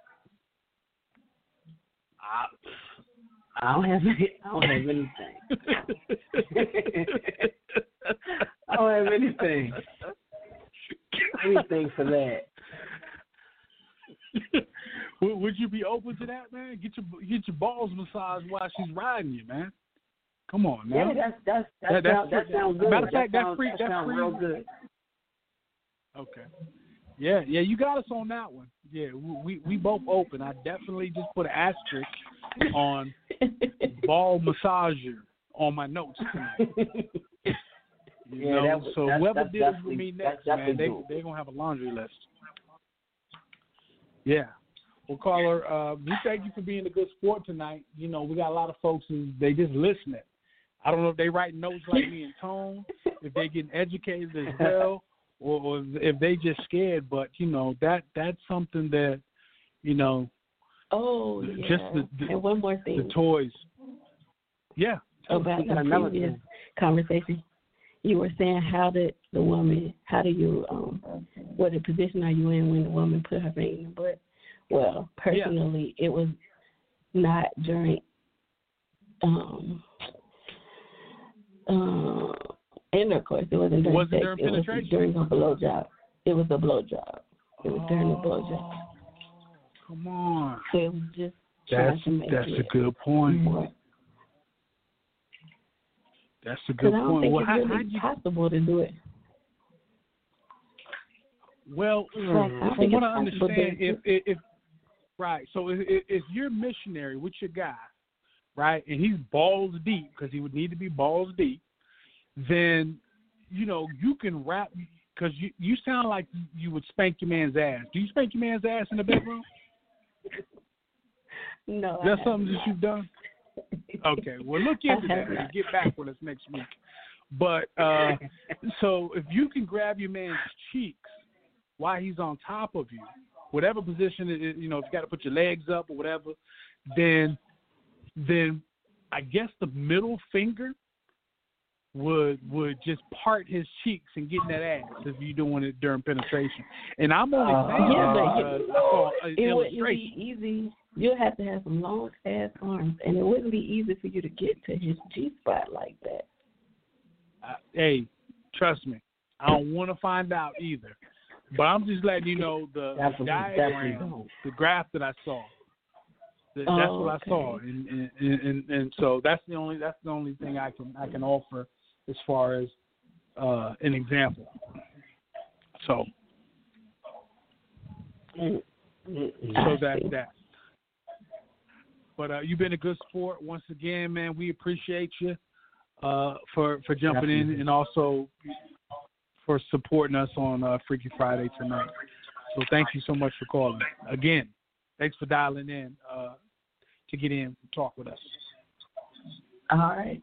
I don't have anything. I don't have anything. Anything for that. Would you be open to that, man? Get your balls massaged while she's riding you, man. Come on, man. Yeah, that sounds good. Matter of fact, that's free. Real good. Okay. Yeah, you got us on that one. Yeah, we both open. I definitely just put an asterisk on ball massager on my notes tonight. So whoever deals with me next, man, they're gonna have a laundry list. Yeah. Well, caller, we thank you for being a good sport tonight. You know, we got a lot of folks who they just listening. I don't know if they write notes like me and Tone, if they getting educated as well, or if they just scared. But you know, that's something that, you know. Oh yeah. Just and one more thing. The toys. Yeah. About the previous conversation, you were saying what position are you in when the woman put her finger in the butt? Well, personally, it was not during intercourse. It wasn't during sex. During penetration? It was during a blowjob. It was a blowjob. It was during the blowjob. Come on. So it was just that's a good point. More. That's a good point. I don't think it's really possible to do it. Well, from what I understand, if right, so if you're missionary with your guy, right, and he's balls deep, because he would need to be balls deep, then, you know, you can rap, because you sound like you would spank your man's ass. Do you spank your man's ass in the bedroom? No. That's something that you've done? Okay, well, look into that and get back with us next week. But, so if you can grab your man's cheeks while he's on top of you, whatever position it is, you know, if you got to put your legs up or whatever, then I guess the middle finger would just part his cheeks and get in that ass if you're doing it during penetration. And I'm only saying I saw an it illustration. wouldn't be easy. You'll have to have some long ass arms, and it wouldn't be easy for you to get to his G spot like that. Hey, trust me, I don't want to find out either. But I'm just letting you know the diagram, the graph that I saw. That's what I saw, and so that's the only thing I can offer as far as an example. So that's that. But you've been a good sport once again, man. We appreciate you for jumping in and also for supporting us on Freaky Friday tonight. So thank you so much for calling. Again, thanks for dialing in to get in and talk with us. All right.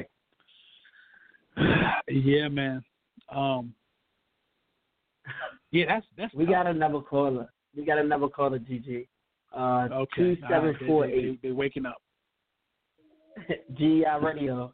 Yeah, man. Yeah, that's We tough. got another caller. GG. Okay. 2748. They're waking up. GI Radio.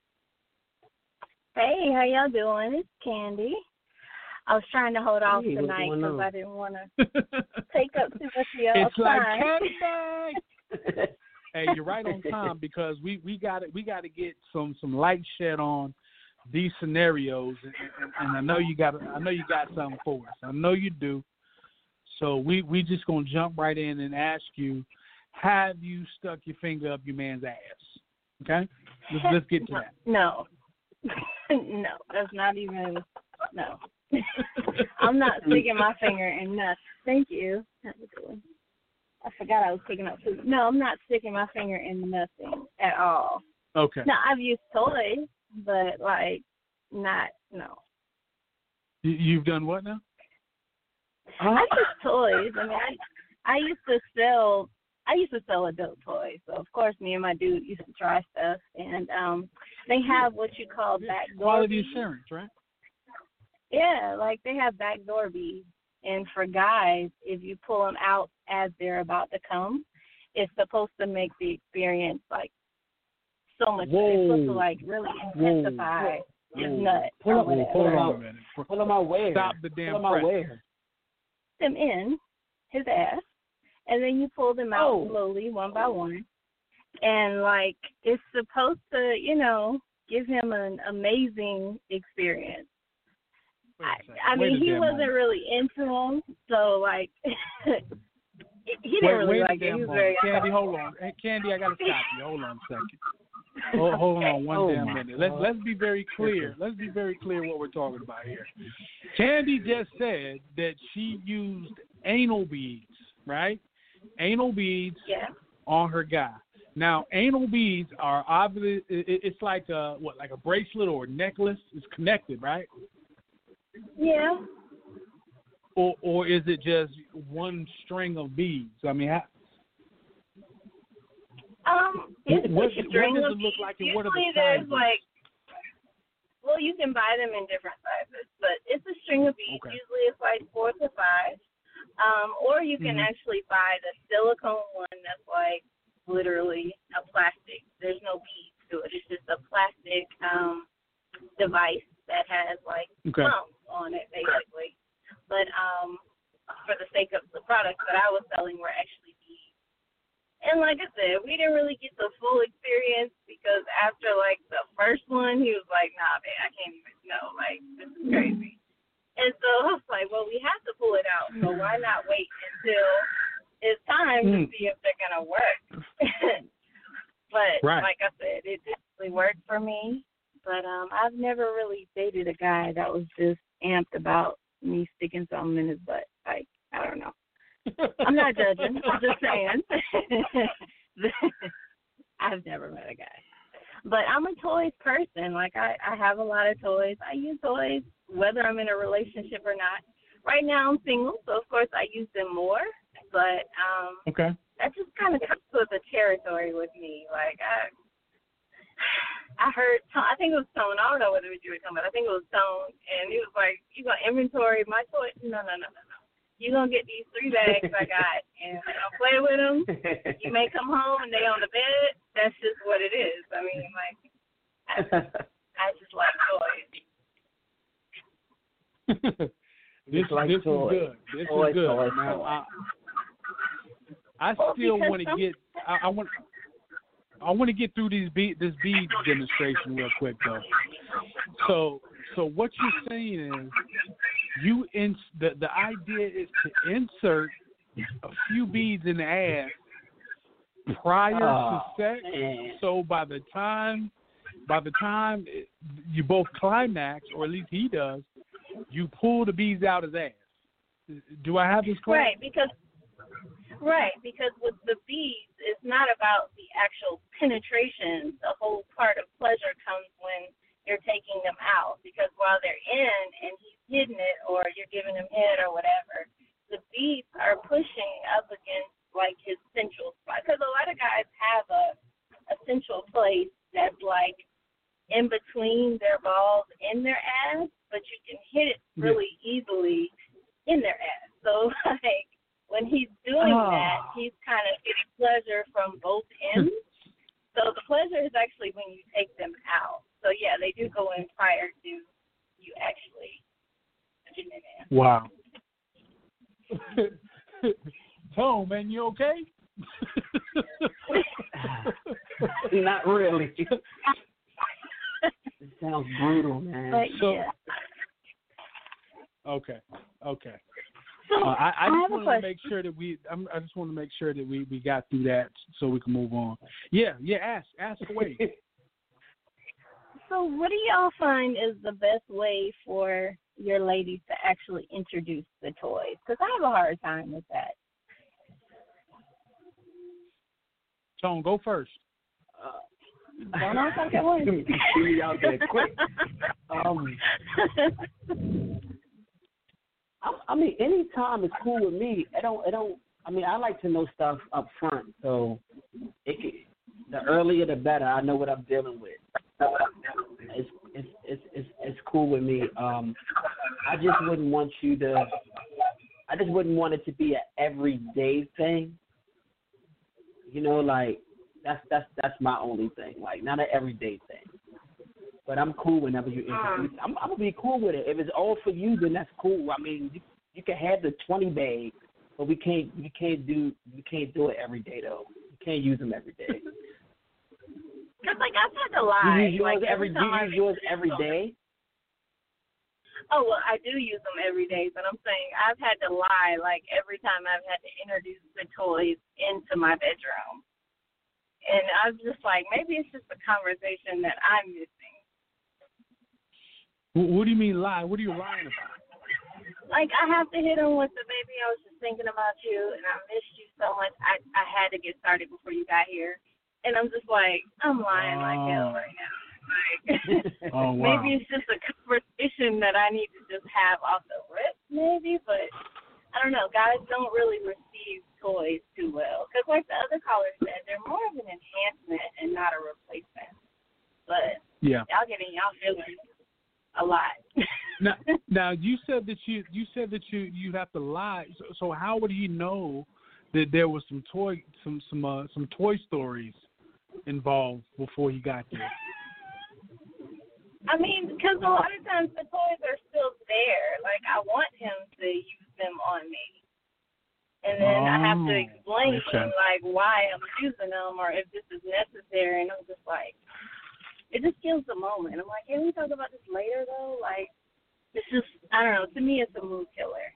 Hey, how y'all doing? It's Candy. I was trying to hold off Hey, what's tonight going because on? I didn't want to take up too much of y'all's It's like time. candy bag. Hey, you're right on time because we got to get some light shed on these scenarios, and I know you got something for us. I know you do. So we just gonna jump right in and ask you, have you stuck your finger up your man's ass? Okay, let's get to that. No, no, that's not even. No, I'm not sticking my finger in nothing. Thank you. Have a good one. I forgot I was picking up food. No, I'm not sticking my finger in nothing at all. Okay. No, I've used toys, but like not no. You've done what now? I use toys. I mean, I used to sell adult toys. So of course, me and my dude used to try stuff, and they have what you call backdoor Quality beads. assurance, right? Yeah, like they have backdoor beads, and for guys, if you pull them out as they're about to come, it's supposed to make the experience like so much. It's supposed to like really intensify his nut. Hold on on a minute. Pull him out where? Stop the damn Pull him out press. where? Them in his ass, and then you pull them out slowly, one by one, and like it's supposed to, give him an amazing experience. I mean, he wasn't really into them, so like he didn't really like it. He was very Candy, hold on. Hey, Candy, I gotta stop you. Hold on a second. Hold on one damn minute. Let's be very clear. Let's be very clear what we're talking about here. Candy just said that she used anal beads, right? Anal beads on her guy. Now, anal beads are obviously it's like a bracelet or a necklace. It's connected, right? Yeah. Or is it just one string of beads? I mean, what does it look like, and what are the sizes? Well, you can buy them in different sizes, but it's a string of beads. Okay. Usually it's like 4 to 5. Or you can actually buy the silicone one that's like literally a plastic. There's no beads to it. It's just a plastic device that has like pumps on it, basically. But for the sake of the products that I was selling were actually beads. And like I said, we didn't really get the full experience because after like the first one, he was like, nah, man, I can't even know. Like, this is crazy. And so I was like, well, we have to pull it out. So why not wait until it's time to see if they're going to work? But like I said, it definitely worked for me. But I've never really dated a guy that was just amped about me sticking something in his butt. Like, I don't know. I'm not judging. I'm just saying. I've never met a guy. But I'm a toys person. Like, I have a lot of toys. I use toys whether I'm in a relationship or not. Right now I'm single, so of course I use them more. But that just kind of comes with the territory with me. Like, I heard, I think it was Tone. I don't know whether it was you or Tone, but I think it was Tone. And he was like, you going to inventory my toys? No. You're going to get these 3 bags I got, and I'll play with them. You may come home and they on the bed. That's just what it is. I mean, like, I just like toys. This is good. This is good. Now, I still want to get. I want to get through this bead demonstration real quick though. So what you're saying is the idea is to insert a few beads in the ass prior to sex. So by the time you both climax, or at least he does, you pull the beads out his ass. Do I have this correct? Right, because with the beads, it's not about the actual penetration. The whole part of pleasure comes when you're taking them out, because while they're in and he's hitting it or you're giving him head or whatever, the beads are pushing up against like his central spot. Because a lot of guys have a central place that's like in between their balls and their ass, but you can hit it really easily in their ass. So like when he's doing that, he's kind of getting pleasure from both ends. So the pleasure is actually when you take them out. So yeah, they do go in prior to you actually touching their ass. Wow. Tone, man, you okay? Not really. It sounds brutal, man. But, So, yeah. Okay. So I have just a want to question. make sure that I just want to make sure that we got through that so we can move on. Yeah. Ask away. So what do y'all find is the best way for your ladies to actually introduce the toys? Because I have a hard time with that. Tone, go first. Don't know if I can win. Get me out there quick. I mean, any time is cool with me. I mean, I like to know stuff up front, so the earlier the better. I know what I'm dealing with. It's cool with me. I just wouldn't want it to be an everyday thing. You know, like that's my only thing. Like not an everyday thing. But I'm cool whenever you introduce. I'm gonna be cool with it. If it's all for you, then that's cool. I mean, you can have the 20 bag, but we can't do it every day though. You can't use them every day. Because like I've had to lie. You use yours every day. Oh well, I do use them every day, but I'm saying I've had to lie like every time I've had to introduce the toys into my bedroom, and I was just like, maybe it's just a conversation that I'm missing. What do you mean lie? What are you lying about? Like I have to hit them with the baby. I was just thinking about you, and I missed you so much. I had to get started before you got here, and I'm just like, I'm lying like hell right now. Like, oh, wow. Maybe it's just a conversation that I need to just have off the rip, maybe. But I don't know. Guys don't really receive toys too well, because like the other caller said, they're more of an enhancement and not a replacement. But yeah, y'all getting y'all feelings a lot. now you said that you have to lie. So how would he know that there was some toy stories involved before he got there? I mean, because a lot of times the toys are still there. Like I want him to use them on me, and then I have to explain like why I'm using them or if this is necessary. And I'm just like, it just kills the moment. I'm like, can we talk about this later though? Like, it's just, I don't know. To me, it's a mood killer.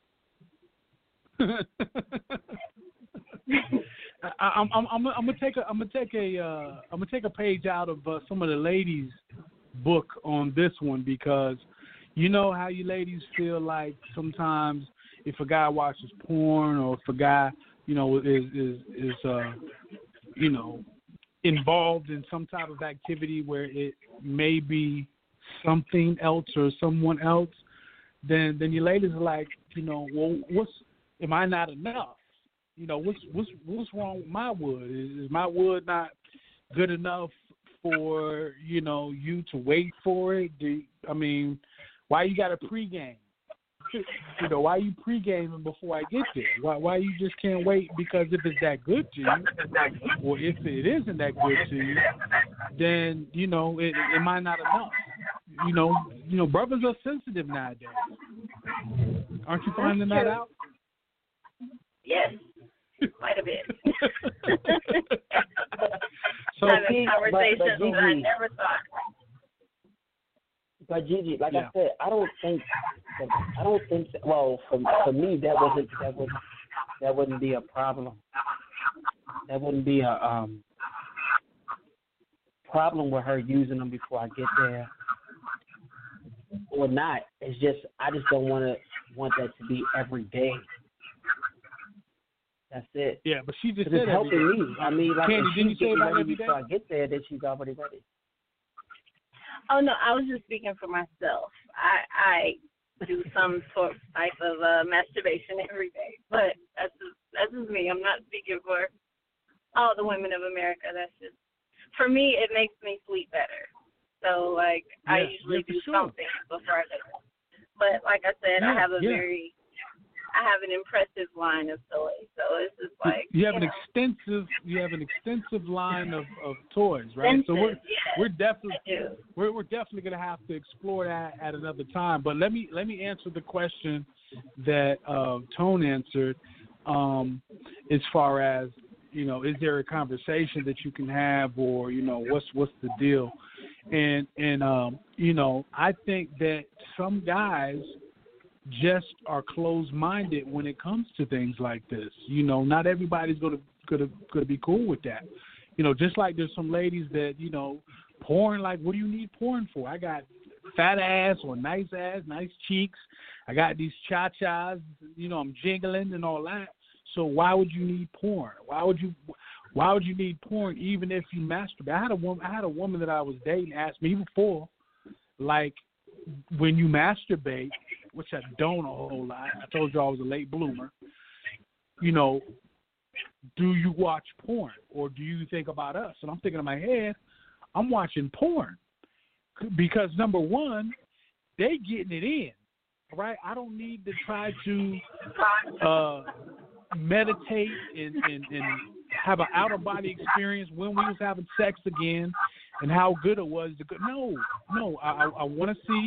I'm gonna take a page out of some of the ladies' book on this one, because you know how you ladies feel like sometimes if a guy watches porn or if a guy is involved in some type of activity where it may be something else or someone else, then your ladies are like, well, am I not enough? What's wrong with my wood? Is my wood not good enough for you to wait for it? Why you got to pregame? Why you pre-gaming before I get there? Why you just can't wait? Because if it's that good to you, or if it isn't that good to you, then it might not enough. Brothers are sensitive nowadays. Aren't you finding that out? Yes, quite a bit. So having conversations that I never thought. But Gigi, like I said, I don't think. Well, for me, that wouldn't be a problem. That wouldn't be a problem with her using them before I get there, or not. It's just I just don't want that to be every day. That's it. Yeah, but she just said it's helping me. I mean, like Candy, didn't you say about every day? Before I get there, then she's already ready. Oh no, I was just speaking for myself. I do some type of masturbation every day, but that's just me. I'm not speaking for all the women of America. That's just for me. It makes me sleep better. So like I usually do something before I go. But like I said, I have a very I have an impressive line of toys. So it's just like you have an extensive line of toys, right? So we're definitely gonna have to explore that at another time. But let me answer the question that Tone answered, as far as, you know, is there a conversation that you can have, or, you know, what's the deal? And you know, I think that some guys just are closed-minded when it comes to things like this. You know, not everybody's gonna be cool with that. You know, just like there's some ladies that, you know, porn, like, what do you need porn for? I got fat ass or nice ass, nice cheeks. I got these cha-chas, you know, I'm jingling and all that. So why would you need porn? Why would you need porn even if you masturbate? I had a woman that I was dating ask me before, like, when you masturbate, which I don't a whole lot. I told you I was a late bloomer. You know, do you watch porn, or do you think about us? And I'm thinking in my head, I'm watching porn because, number one, they getting it in, right? I don't need to try to meditate and have an out-of-body experience when we was having sex again and how good it was. No, I want to see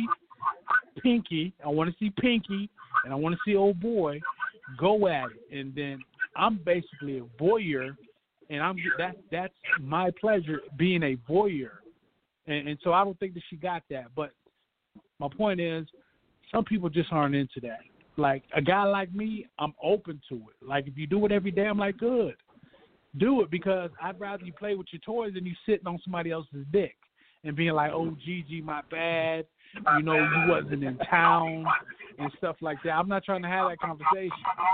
Pinky. I want to see Pinky, and I want to see old boy go at it. And then I'm basically a voyeur, and that's my pleasure, being a voyeur. And so I don't think that she got that. But my point is, some people just aren't into that. Like, a guy like me, I'm open to it. Like, if you do it every day, I'm like, good. Do it, because I'd rather you play with your toys than you sitting on somebody else's dick and being like, oh, Gigi, my bad. You know, you wasn't in town and stuff like that. I'm not trying to have that conversation.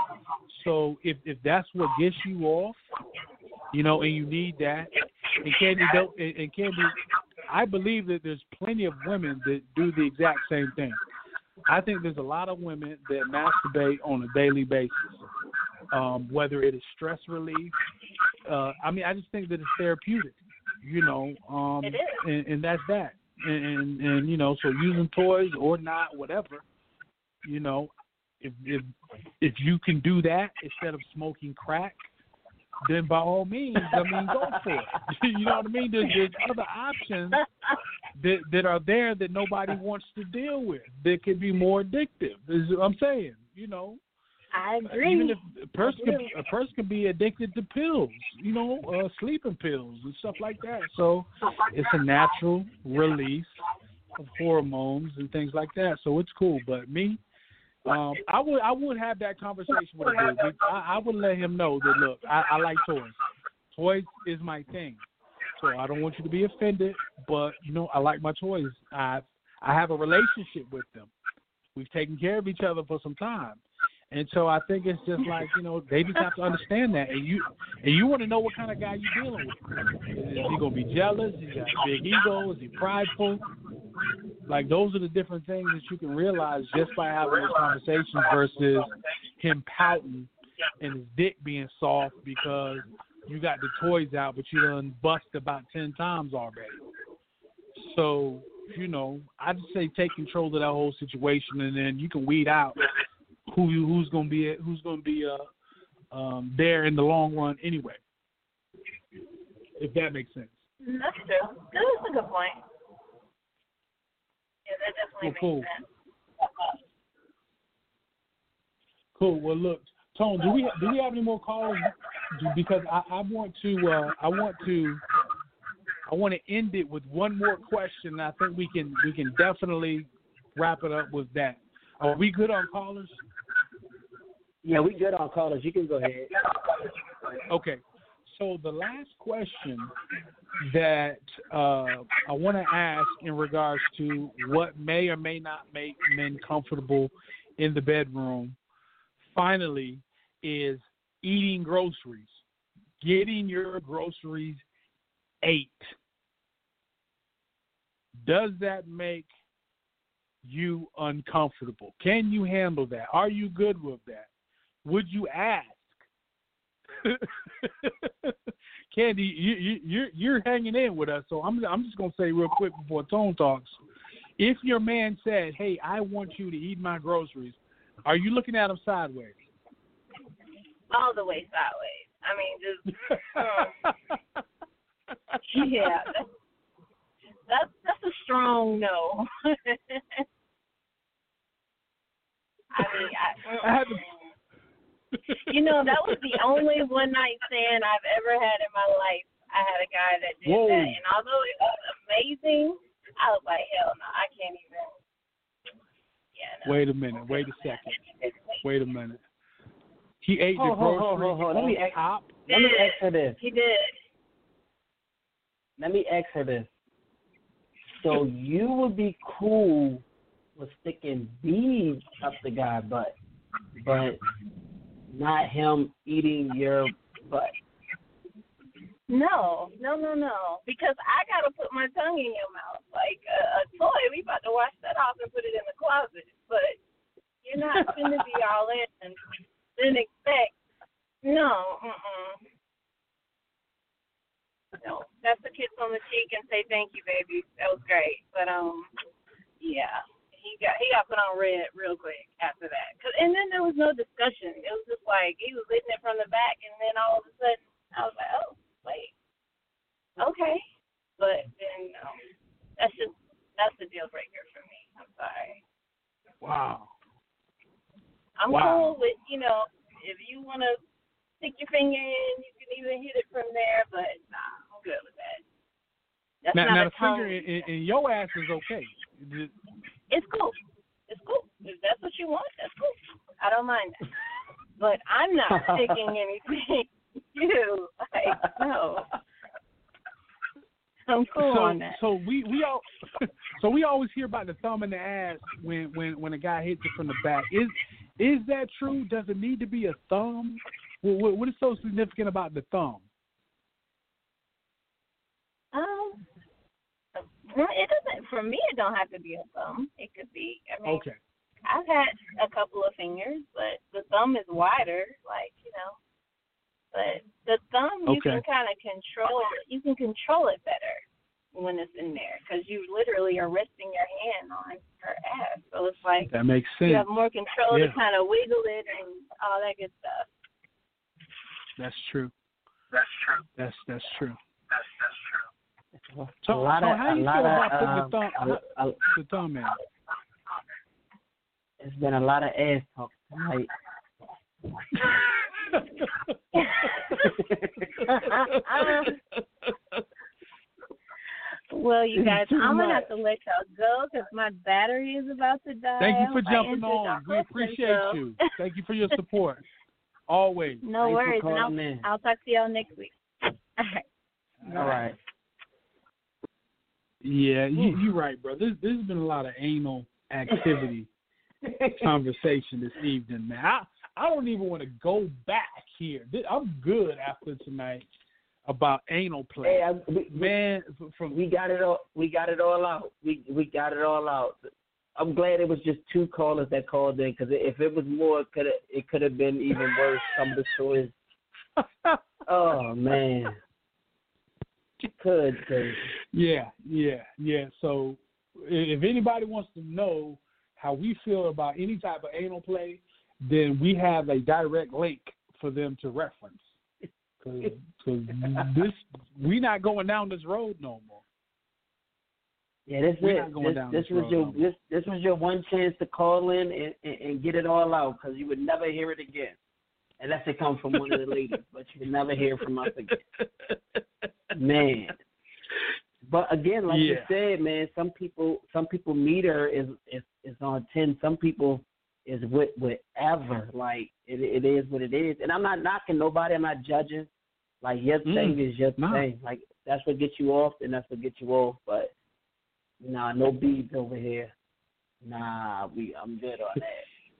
So if that's what gets you off, you know, and you need that, and Candy, I believe that there's plenty of women that do the exact same thing. I think there's a lot of women that masturbate on a daily basis, whether it is stress relief. I mean, I just think that it's therapeutic, you know, it is. And that's that. And you know, so using toys or not, whatever, you know, if you can do that instead of smoking crack, then by all means, I mean, go for it. You know what I mean? There's other options that are there that nobody wants to deal with that could be more addictive. Is what I'm saying, you know. I agree. Even if a person can be addicted to pills, you know, sleeping pills and stuff like that. So it's a natural release of hormones and things like that. So it's cool. But me, I would have that conversation with a dude. I would let him know that, look, I like toys. Toys is my thing. So I don't want you to be offended, but, you know, I like my toys. I have a relationship with them. We've taken care of each other for some time. And so I think it's just like, you know, they just have to understand that. And you want to know what kind of guy you're dealing with. Is he going to be jealous? Is he got a big ego? Is he prideful? Like, those are the different things that you can realize just by having this conversation versus him pouting and his dick being soft because you got the toys out, but you done bust about 10 times already. So, you know, I just say take control of that whole situation, and then you can weed out who's going to be there in the long run anyway, if that makes sense. That's true. That's a good point. Yeah, that definitely makes sense. Cool. Well, look, Tone, do we have any more callers? Because I want to end it with one more question. I think we can definitely wrap it up with that. Are we good on callers? Yeah, we good on callers. You can go ahead. Okay. So the last question that I want to ask in regards to what may or may not make men comfortable in the bedroom, finally, is eating groceries, getting your groceries ate. Does that make you uncomfortable? Can you handle that? Are you good with that? Would you ask? Candy, you're hanging in with us, so I'm just gonna say real quick before Tone talks. If your man said, "Hey, I want you to eat my groceries," are you looking at him sideways? all the way sideways. I mean, just yeah, that's a strong no. I had to. You know, that was the only one night stand I've ever had in my life. I had a guy that did that, and although it was amazing, I was like, hell no, I can't even. Yeah, no. Wait a minute. Wait a second. Wait a minute. He ate the groceries Let me top. Let me ask her this. He did. Let me ask her this. So you would be cool with sticking beads up the guy's butt, but not him eating your butt? No. Because I got to put my tongue in your mouth. Like a toy, we about to wash that off and put it in the closet. But you're not going to be all in and then expect. No. No. That's the kiss on the cheek and say thank you, baby. That was great. But, yeah. He got put on red real quick after that. And then there was no discussion. It was just like he was hitting it from the back, and then all of a sudden I was like, oh, wait. Okay. But then that's the deal breaker for me. I'm sorry. Wow. I'm cool with, if you want to stick your finger in, you can even hit it from there, but nah, I'm good with that. That's now not the finger in your ass is okay. It's cool. If that's what you want, that's cool. I don't mind that. But I'm not sticking anything to you. Like, no. I'm cool on that. So we always hear about the thumb in the ass when a guy hits it from the back. Is that true? Does it need to be a thumb? What is so significant about the thumb? It doesn't. For me, it don't have to be a thumb. It could be. I mean, okay. I've had a couple of fingers, but the thumb is wider. But the thumb you can kind of control. You can control it better when it's in there because you literally are resting your hand on her ass. So it's like that makes sense. You have more control to kind of wiggle it and all that good stuff. That's true. That's true. So how do you feel about putting the thumb in? It's been a lot of ass talk tonight. Well, you guys, I'm going to have to let y'all go because my battery is about to die. Thank you for jumping on. We appreciate you. Thank you for your support. Always. No worries. And I'll talk to y'all next week. All right. Yeah, you're right, bro. There's been a lot of anal activity conversation this evening, man. I don't even want to go back here. I'm good after tonight about anal play. Hey, we got it all. We got it all out. We got it all out. I'm glad it was just two callers that called in because if it was more, it could have been even worse. Some of the stories. Oh man. Could. Yeah. So if anybody wants to know how we feel about any type of anal play, then we have a direct link for them to reference. Because we're not going down this road no more. Yeah, this was your one chance to call in and get it all out because you would never hear it again. Unless it comes from one of the ladies, but you can never hear from us again. Man. But again, like you said, man, some people meter is on 10. Some people is with whatever. Like it is what it is. And I'm not knocking nobody, I'm not judging. Like your thing is your thing. Like that's what gets you off, and that's what gets you off. But no beads over here. I'm good on that.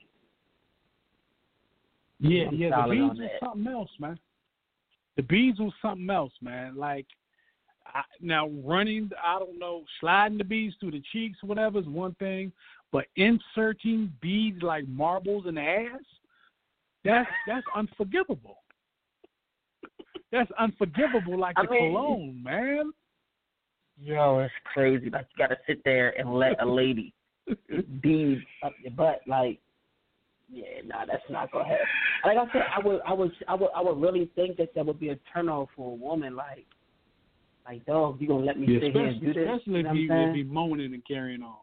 Yeah, the beads was something else, man. The beads was something else, man. Like, now running, I don't know, sliding the beads through the cheeks, whatever, is one thing. But inserting beads like marbles in the ass, that's unforgivable. That's unforgivable like cologne, man. Yo, it's crazy. Like, you got to sit there and let a lady bead up your butt. Like, Yeah, nah, that's not gonna happen. Like I said, I would really think that would be a turnoff for a woman. Like dog, you gonna let me sit here and do this? Especially if he moaning and carrying on.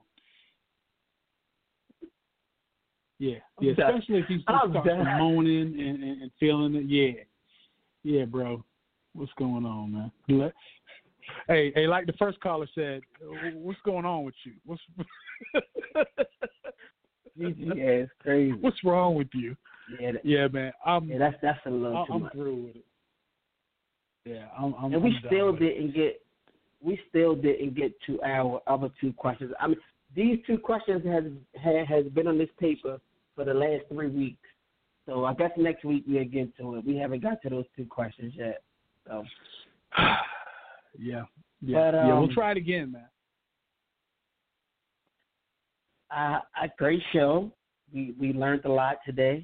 Yeah, especially if he starts moaning and feeling it. Yeah, bro. What's going on, man? Hey, like the first caller said, what's going on with you? Yeah, it's crazy. What's wrong with you? Yeah, man. That's a little too much. I'm through with it. Yeah, and we still didn't get to our other two questions. I mean, these two questions has been on this paper for the last 3 weeks. So I guess next week we'll get to it. We haven't got to those two questions yet. So yeah. But, we'll try it again, man. A great show. We learned a lot today.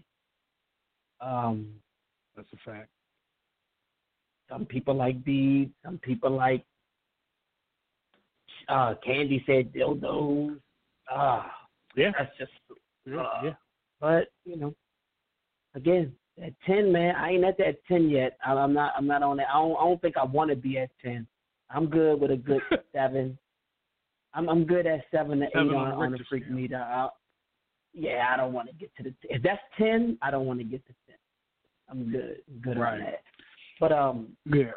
That's a fact. Some people like beads. Some people like. Candy said dildos. Yeah. That's just. Yeah. But again, at 10, man, I ain't at that 10 yet. I'm not on that. I don't think I want to be at 10. I'm good with a good 7. I'm good at 7 to 8 on the freak meter. I don't want to get to the 10. If that's 10, I don't want to get to 10. I'm good on that. But yeah,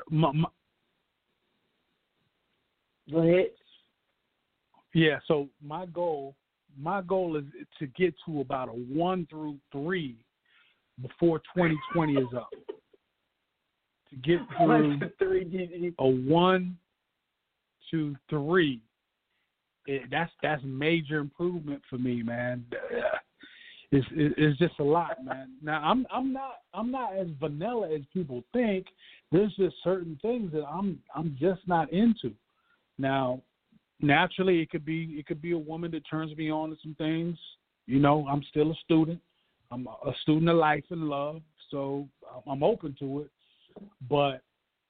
go ahead. Yeah, so my goal is to get to about a 1 through 3 before 2020 is up. To get through a 1 to 3. That's major improvement for me, man. It's just a lot, man. Now I'm not as vanilla as people think. There's just certain things that I'm just not into. Now, naturally, it could be a woman that turns me on to some things. I'm still a student. I'm a student of life and love, so I'm open to it. But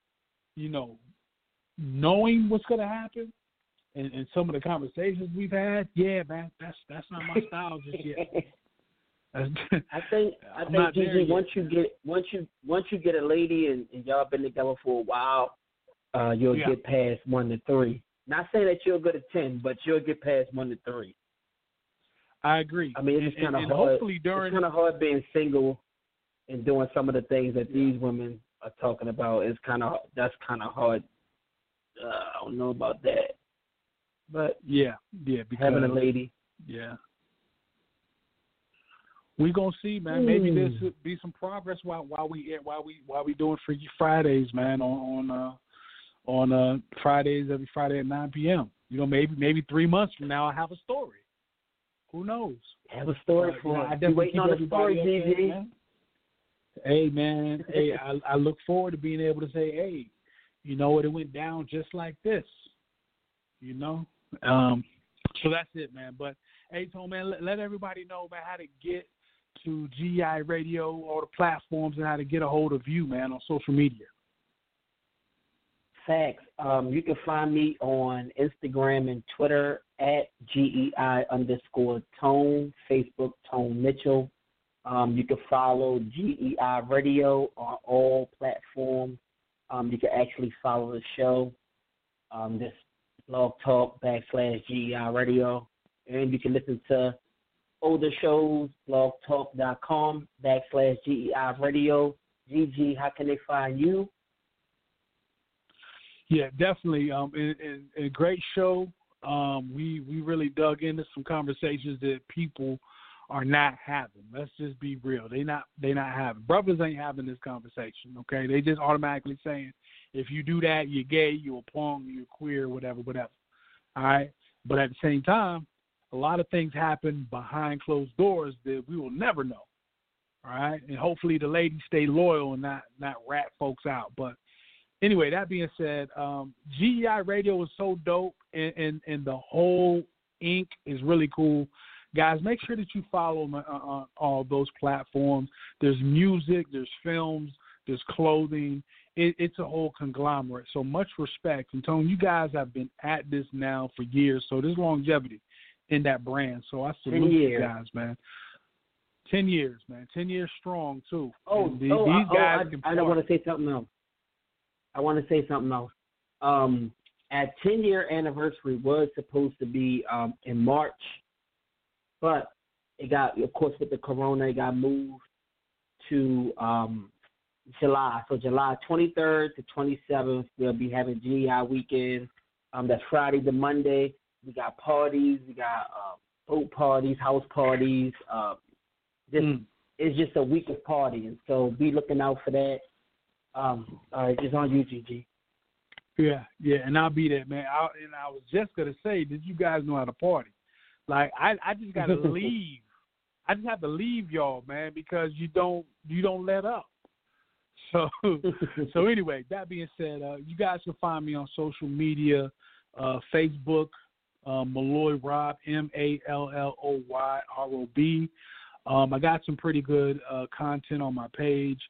knowing what's going to happen. And some of the conversations we've had, yeah, man, that's not my style just yet. I think Gigi, once you get a lady and y'all been together for a while, you'll get past 1 to 3. Not saying that you'll go to 10, but you'll get past 1 to 3. I agree. I mean, it's kind of hard. Hopefully it's kind of hard being single and doing some of the things that these women are talking about. That's kind of hard. I don't know about that. But because having a lady, we gonna see, man. Maybe there's be some progress while we doing Freaky Fridays, man. On Fridays, every Friday at 9 p.m. Maybe 3 months from now I have a story. Who knows? Have a story for I definitely waiting on the story, Gigi. Hey, man. Hey, I look forward to being able to say, hey, you know what? It went down just like this. So that's it, man. But hey, Tone, man, let everybody know, man, how to get to GEI Radio, all the platforms, and how to get a hold of you, man, on social media. Facts. You can find me on Instagram and Twitter at GEI_Tone, Facebook Tone Mitchell. You can follow GEI Radio on all platforms. You can actually follow the show. This Blog Talk /GEI Radio. And you can listen to older shows, blogtalk.com /GEI Radio. Gigi, how can they find you? Yeah, definitely. A great show. We really dug into some conversations that people are not having. Let's just be real. They not having. Brothers ain't having this conversation, okay? They just automatically saying, if you do that, you're gay, you're a punk, you're queer, whatever. All right? But at the same time, a lot of things happen behind closed doors that we will never know. All right? And hopefully the ladies stay loyal and not rat folks out. But anyway, that being said, GEI Radio is so dope, and the whole Inc. is really cool. Guys, make sure that you follow them on all those platforms. There's music, there's films, there's clothing. It's a whole conglomerate. So much respect. And Tone, you guys have been at this now for years, so there's longevity in that brand. So I salute you guys, man. 10 years, man. 10 years strong, too. These guys can I want to say something else. Our 10-year anniversary was supposed to be in March, but it got, of course, with the corona, it got moved to July. So July 23rd to 27th, we'll be having GEI weekend. That's Friday to Monday. We got parties. We got boat parties, house parties. It's just a week of partying. So be looking out for that. It's on UGG. Yeah, and I'll be there, man. I was just gonna say, did you guys know how to party? Like, I just gotta leave. I just have to leave y'all, man, because you don't let up. So anyway, that being said, you guys can find me on social media, Facebook, Malloy Rob, MALLOYROB. I got some pretty good content on my page.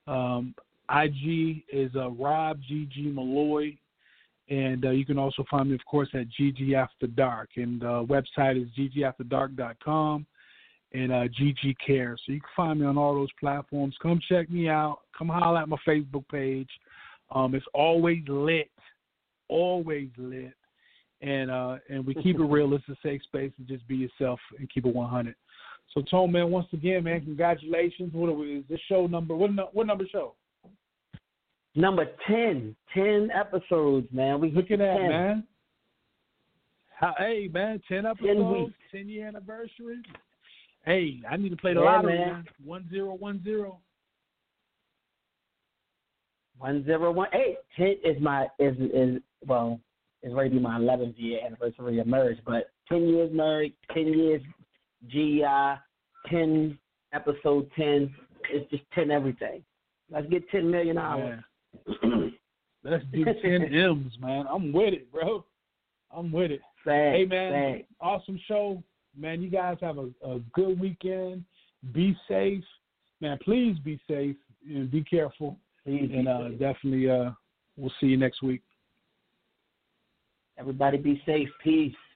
IG is Rob GG Malloy, and you can also find me, of course, at GG After Dark, and website is ggafterdark.com and GG Care. So you can find me on all those platforms. Come check me out. Come holler at my Facebook page. It's always lit, and we keep it real. It's a safe space, and just be yourself and keep it 100. So, Tone, man, once again, man, congratulations. Is this show number? What number show? Number 10. 10 episodes, man. We look at that, 10. man. Hey, man, 10 episodes, 10-year anniversary. Hey, I need to play the lottery, man. 1010. 1018. 10 is it's already my 11th year anniversary of marriage, but 10 years married, 10 years GI, 10 episode 10. It's just 10 everything. Let's get 10 million hours. Let's do 10 M's, man. I'm with it, bro. I'm with it. Hey, man, awesome show. Man, you guys have a good weekend. Be safe. Man, please be safe and be careful. Definitely we'll see you next week. Everybody be safe. Peace.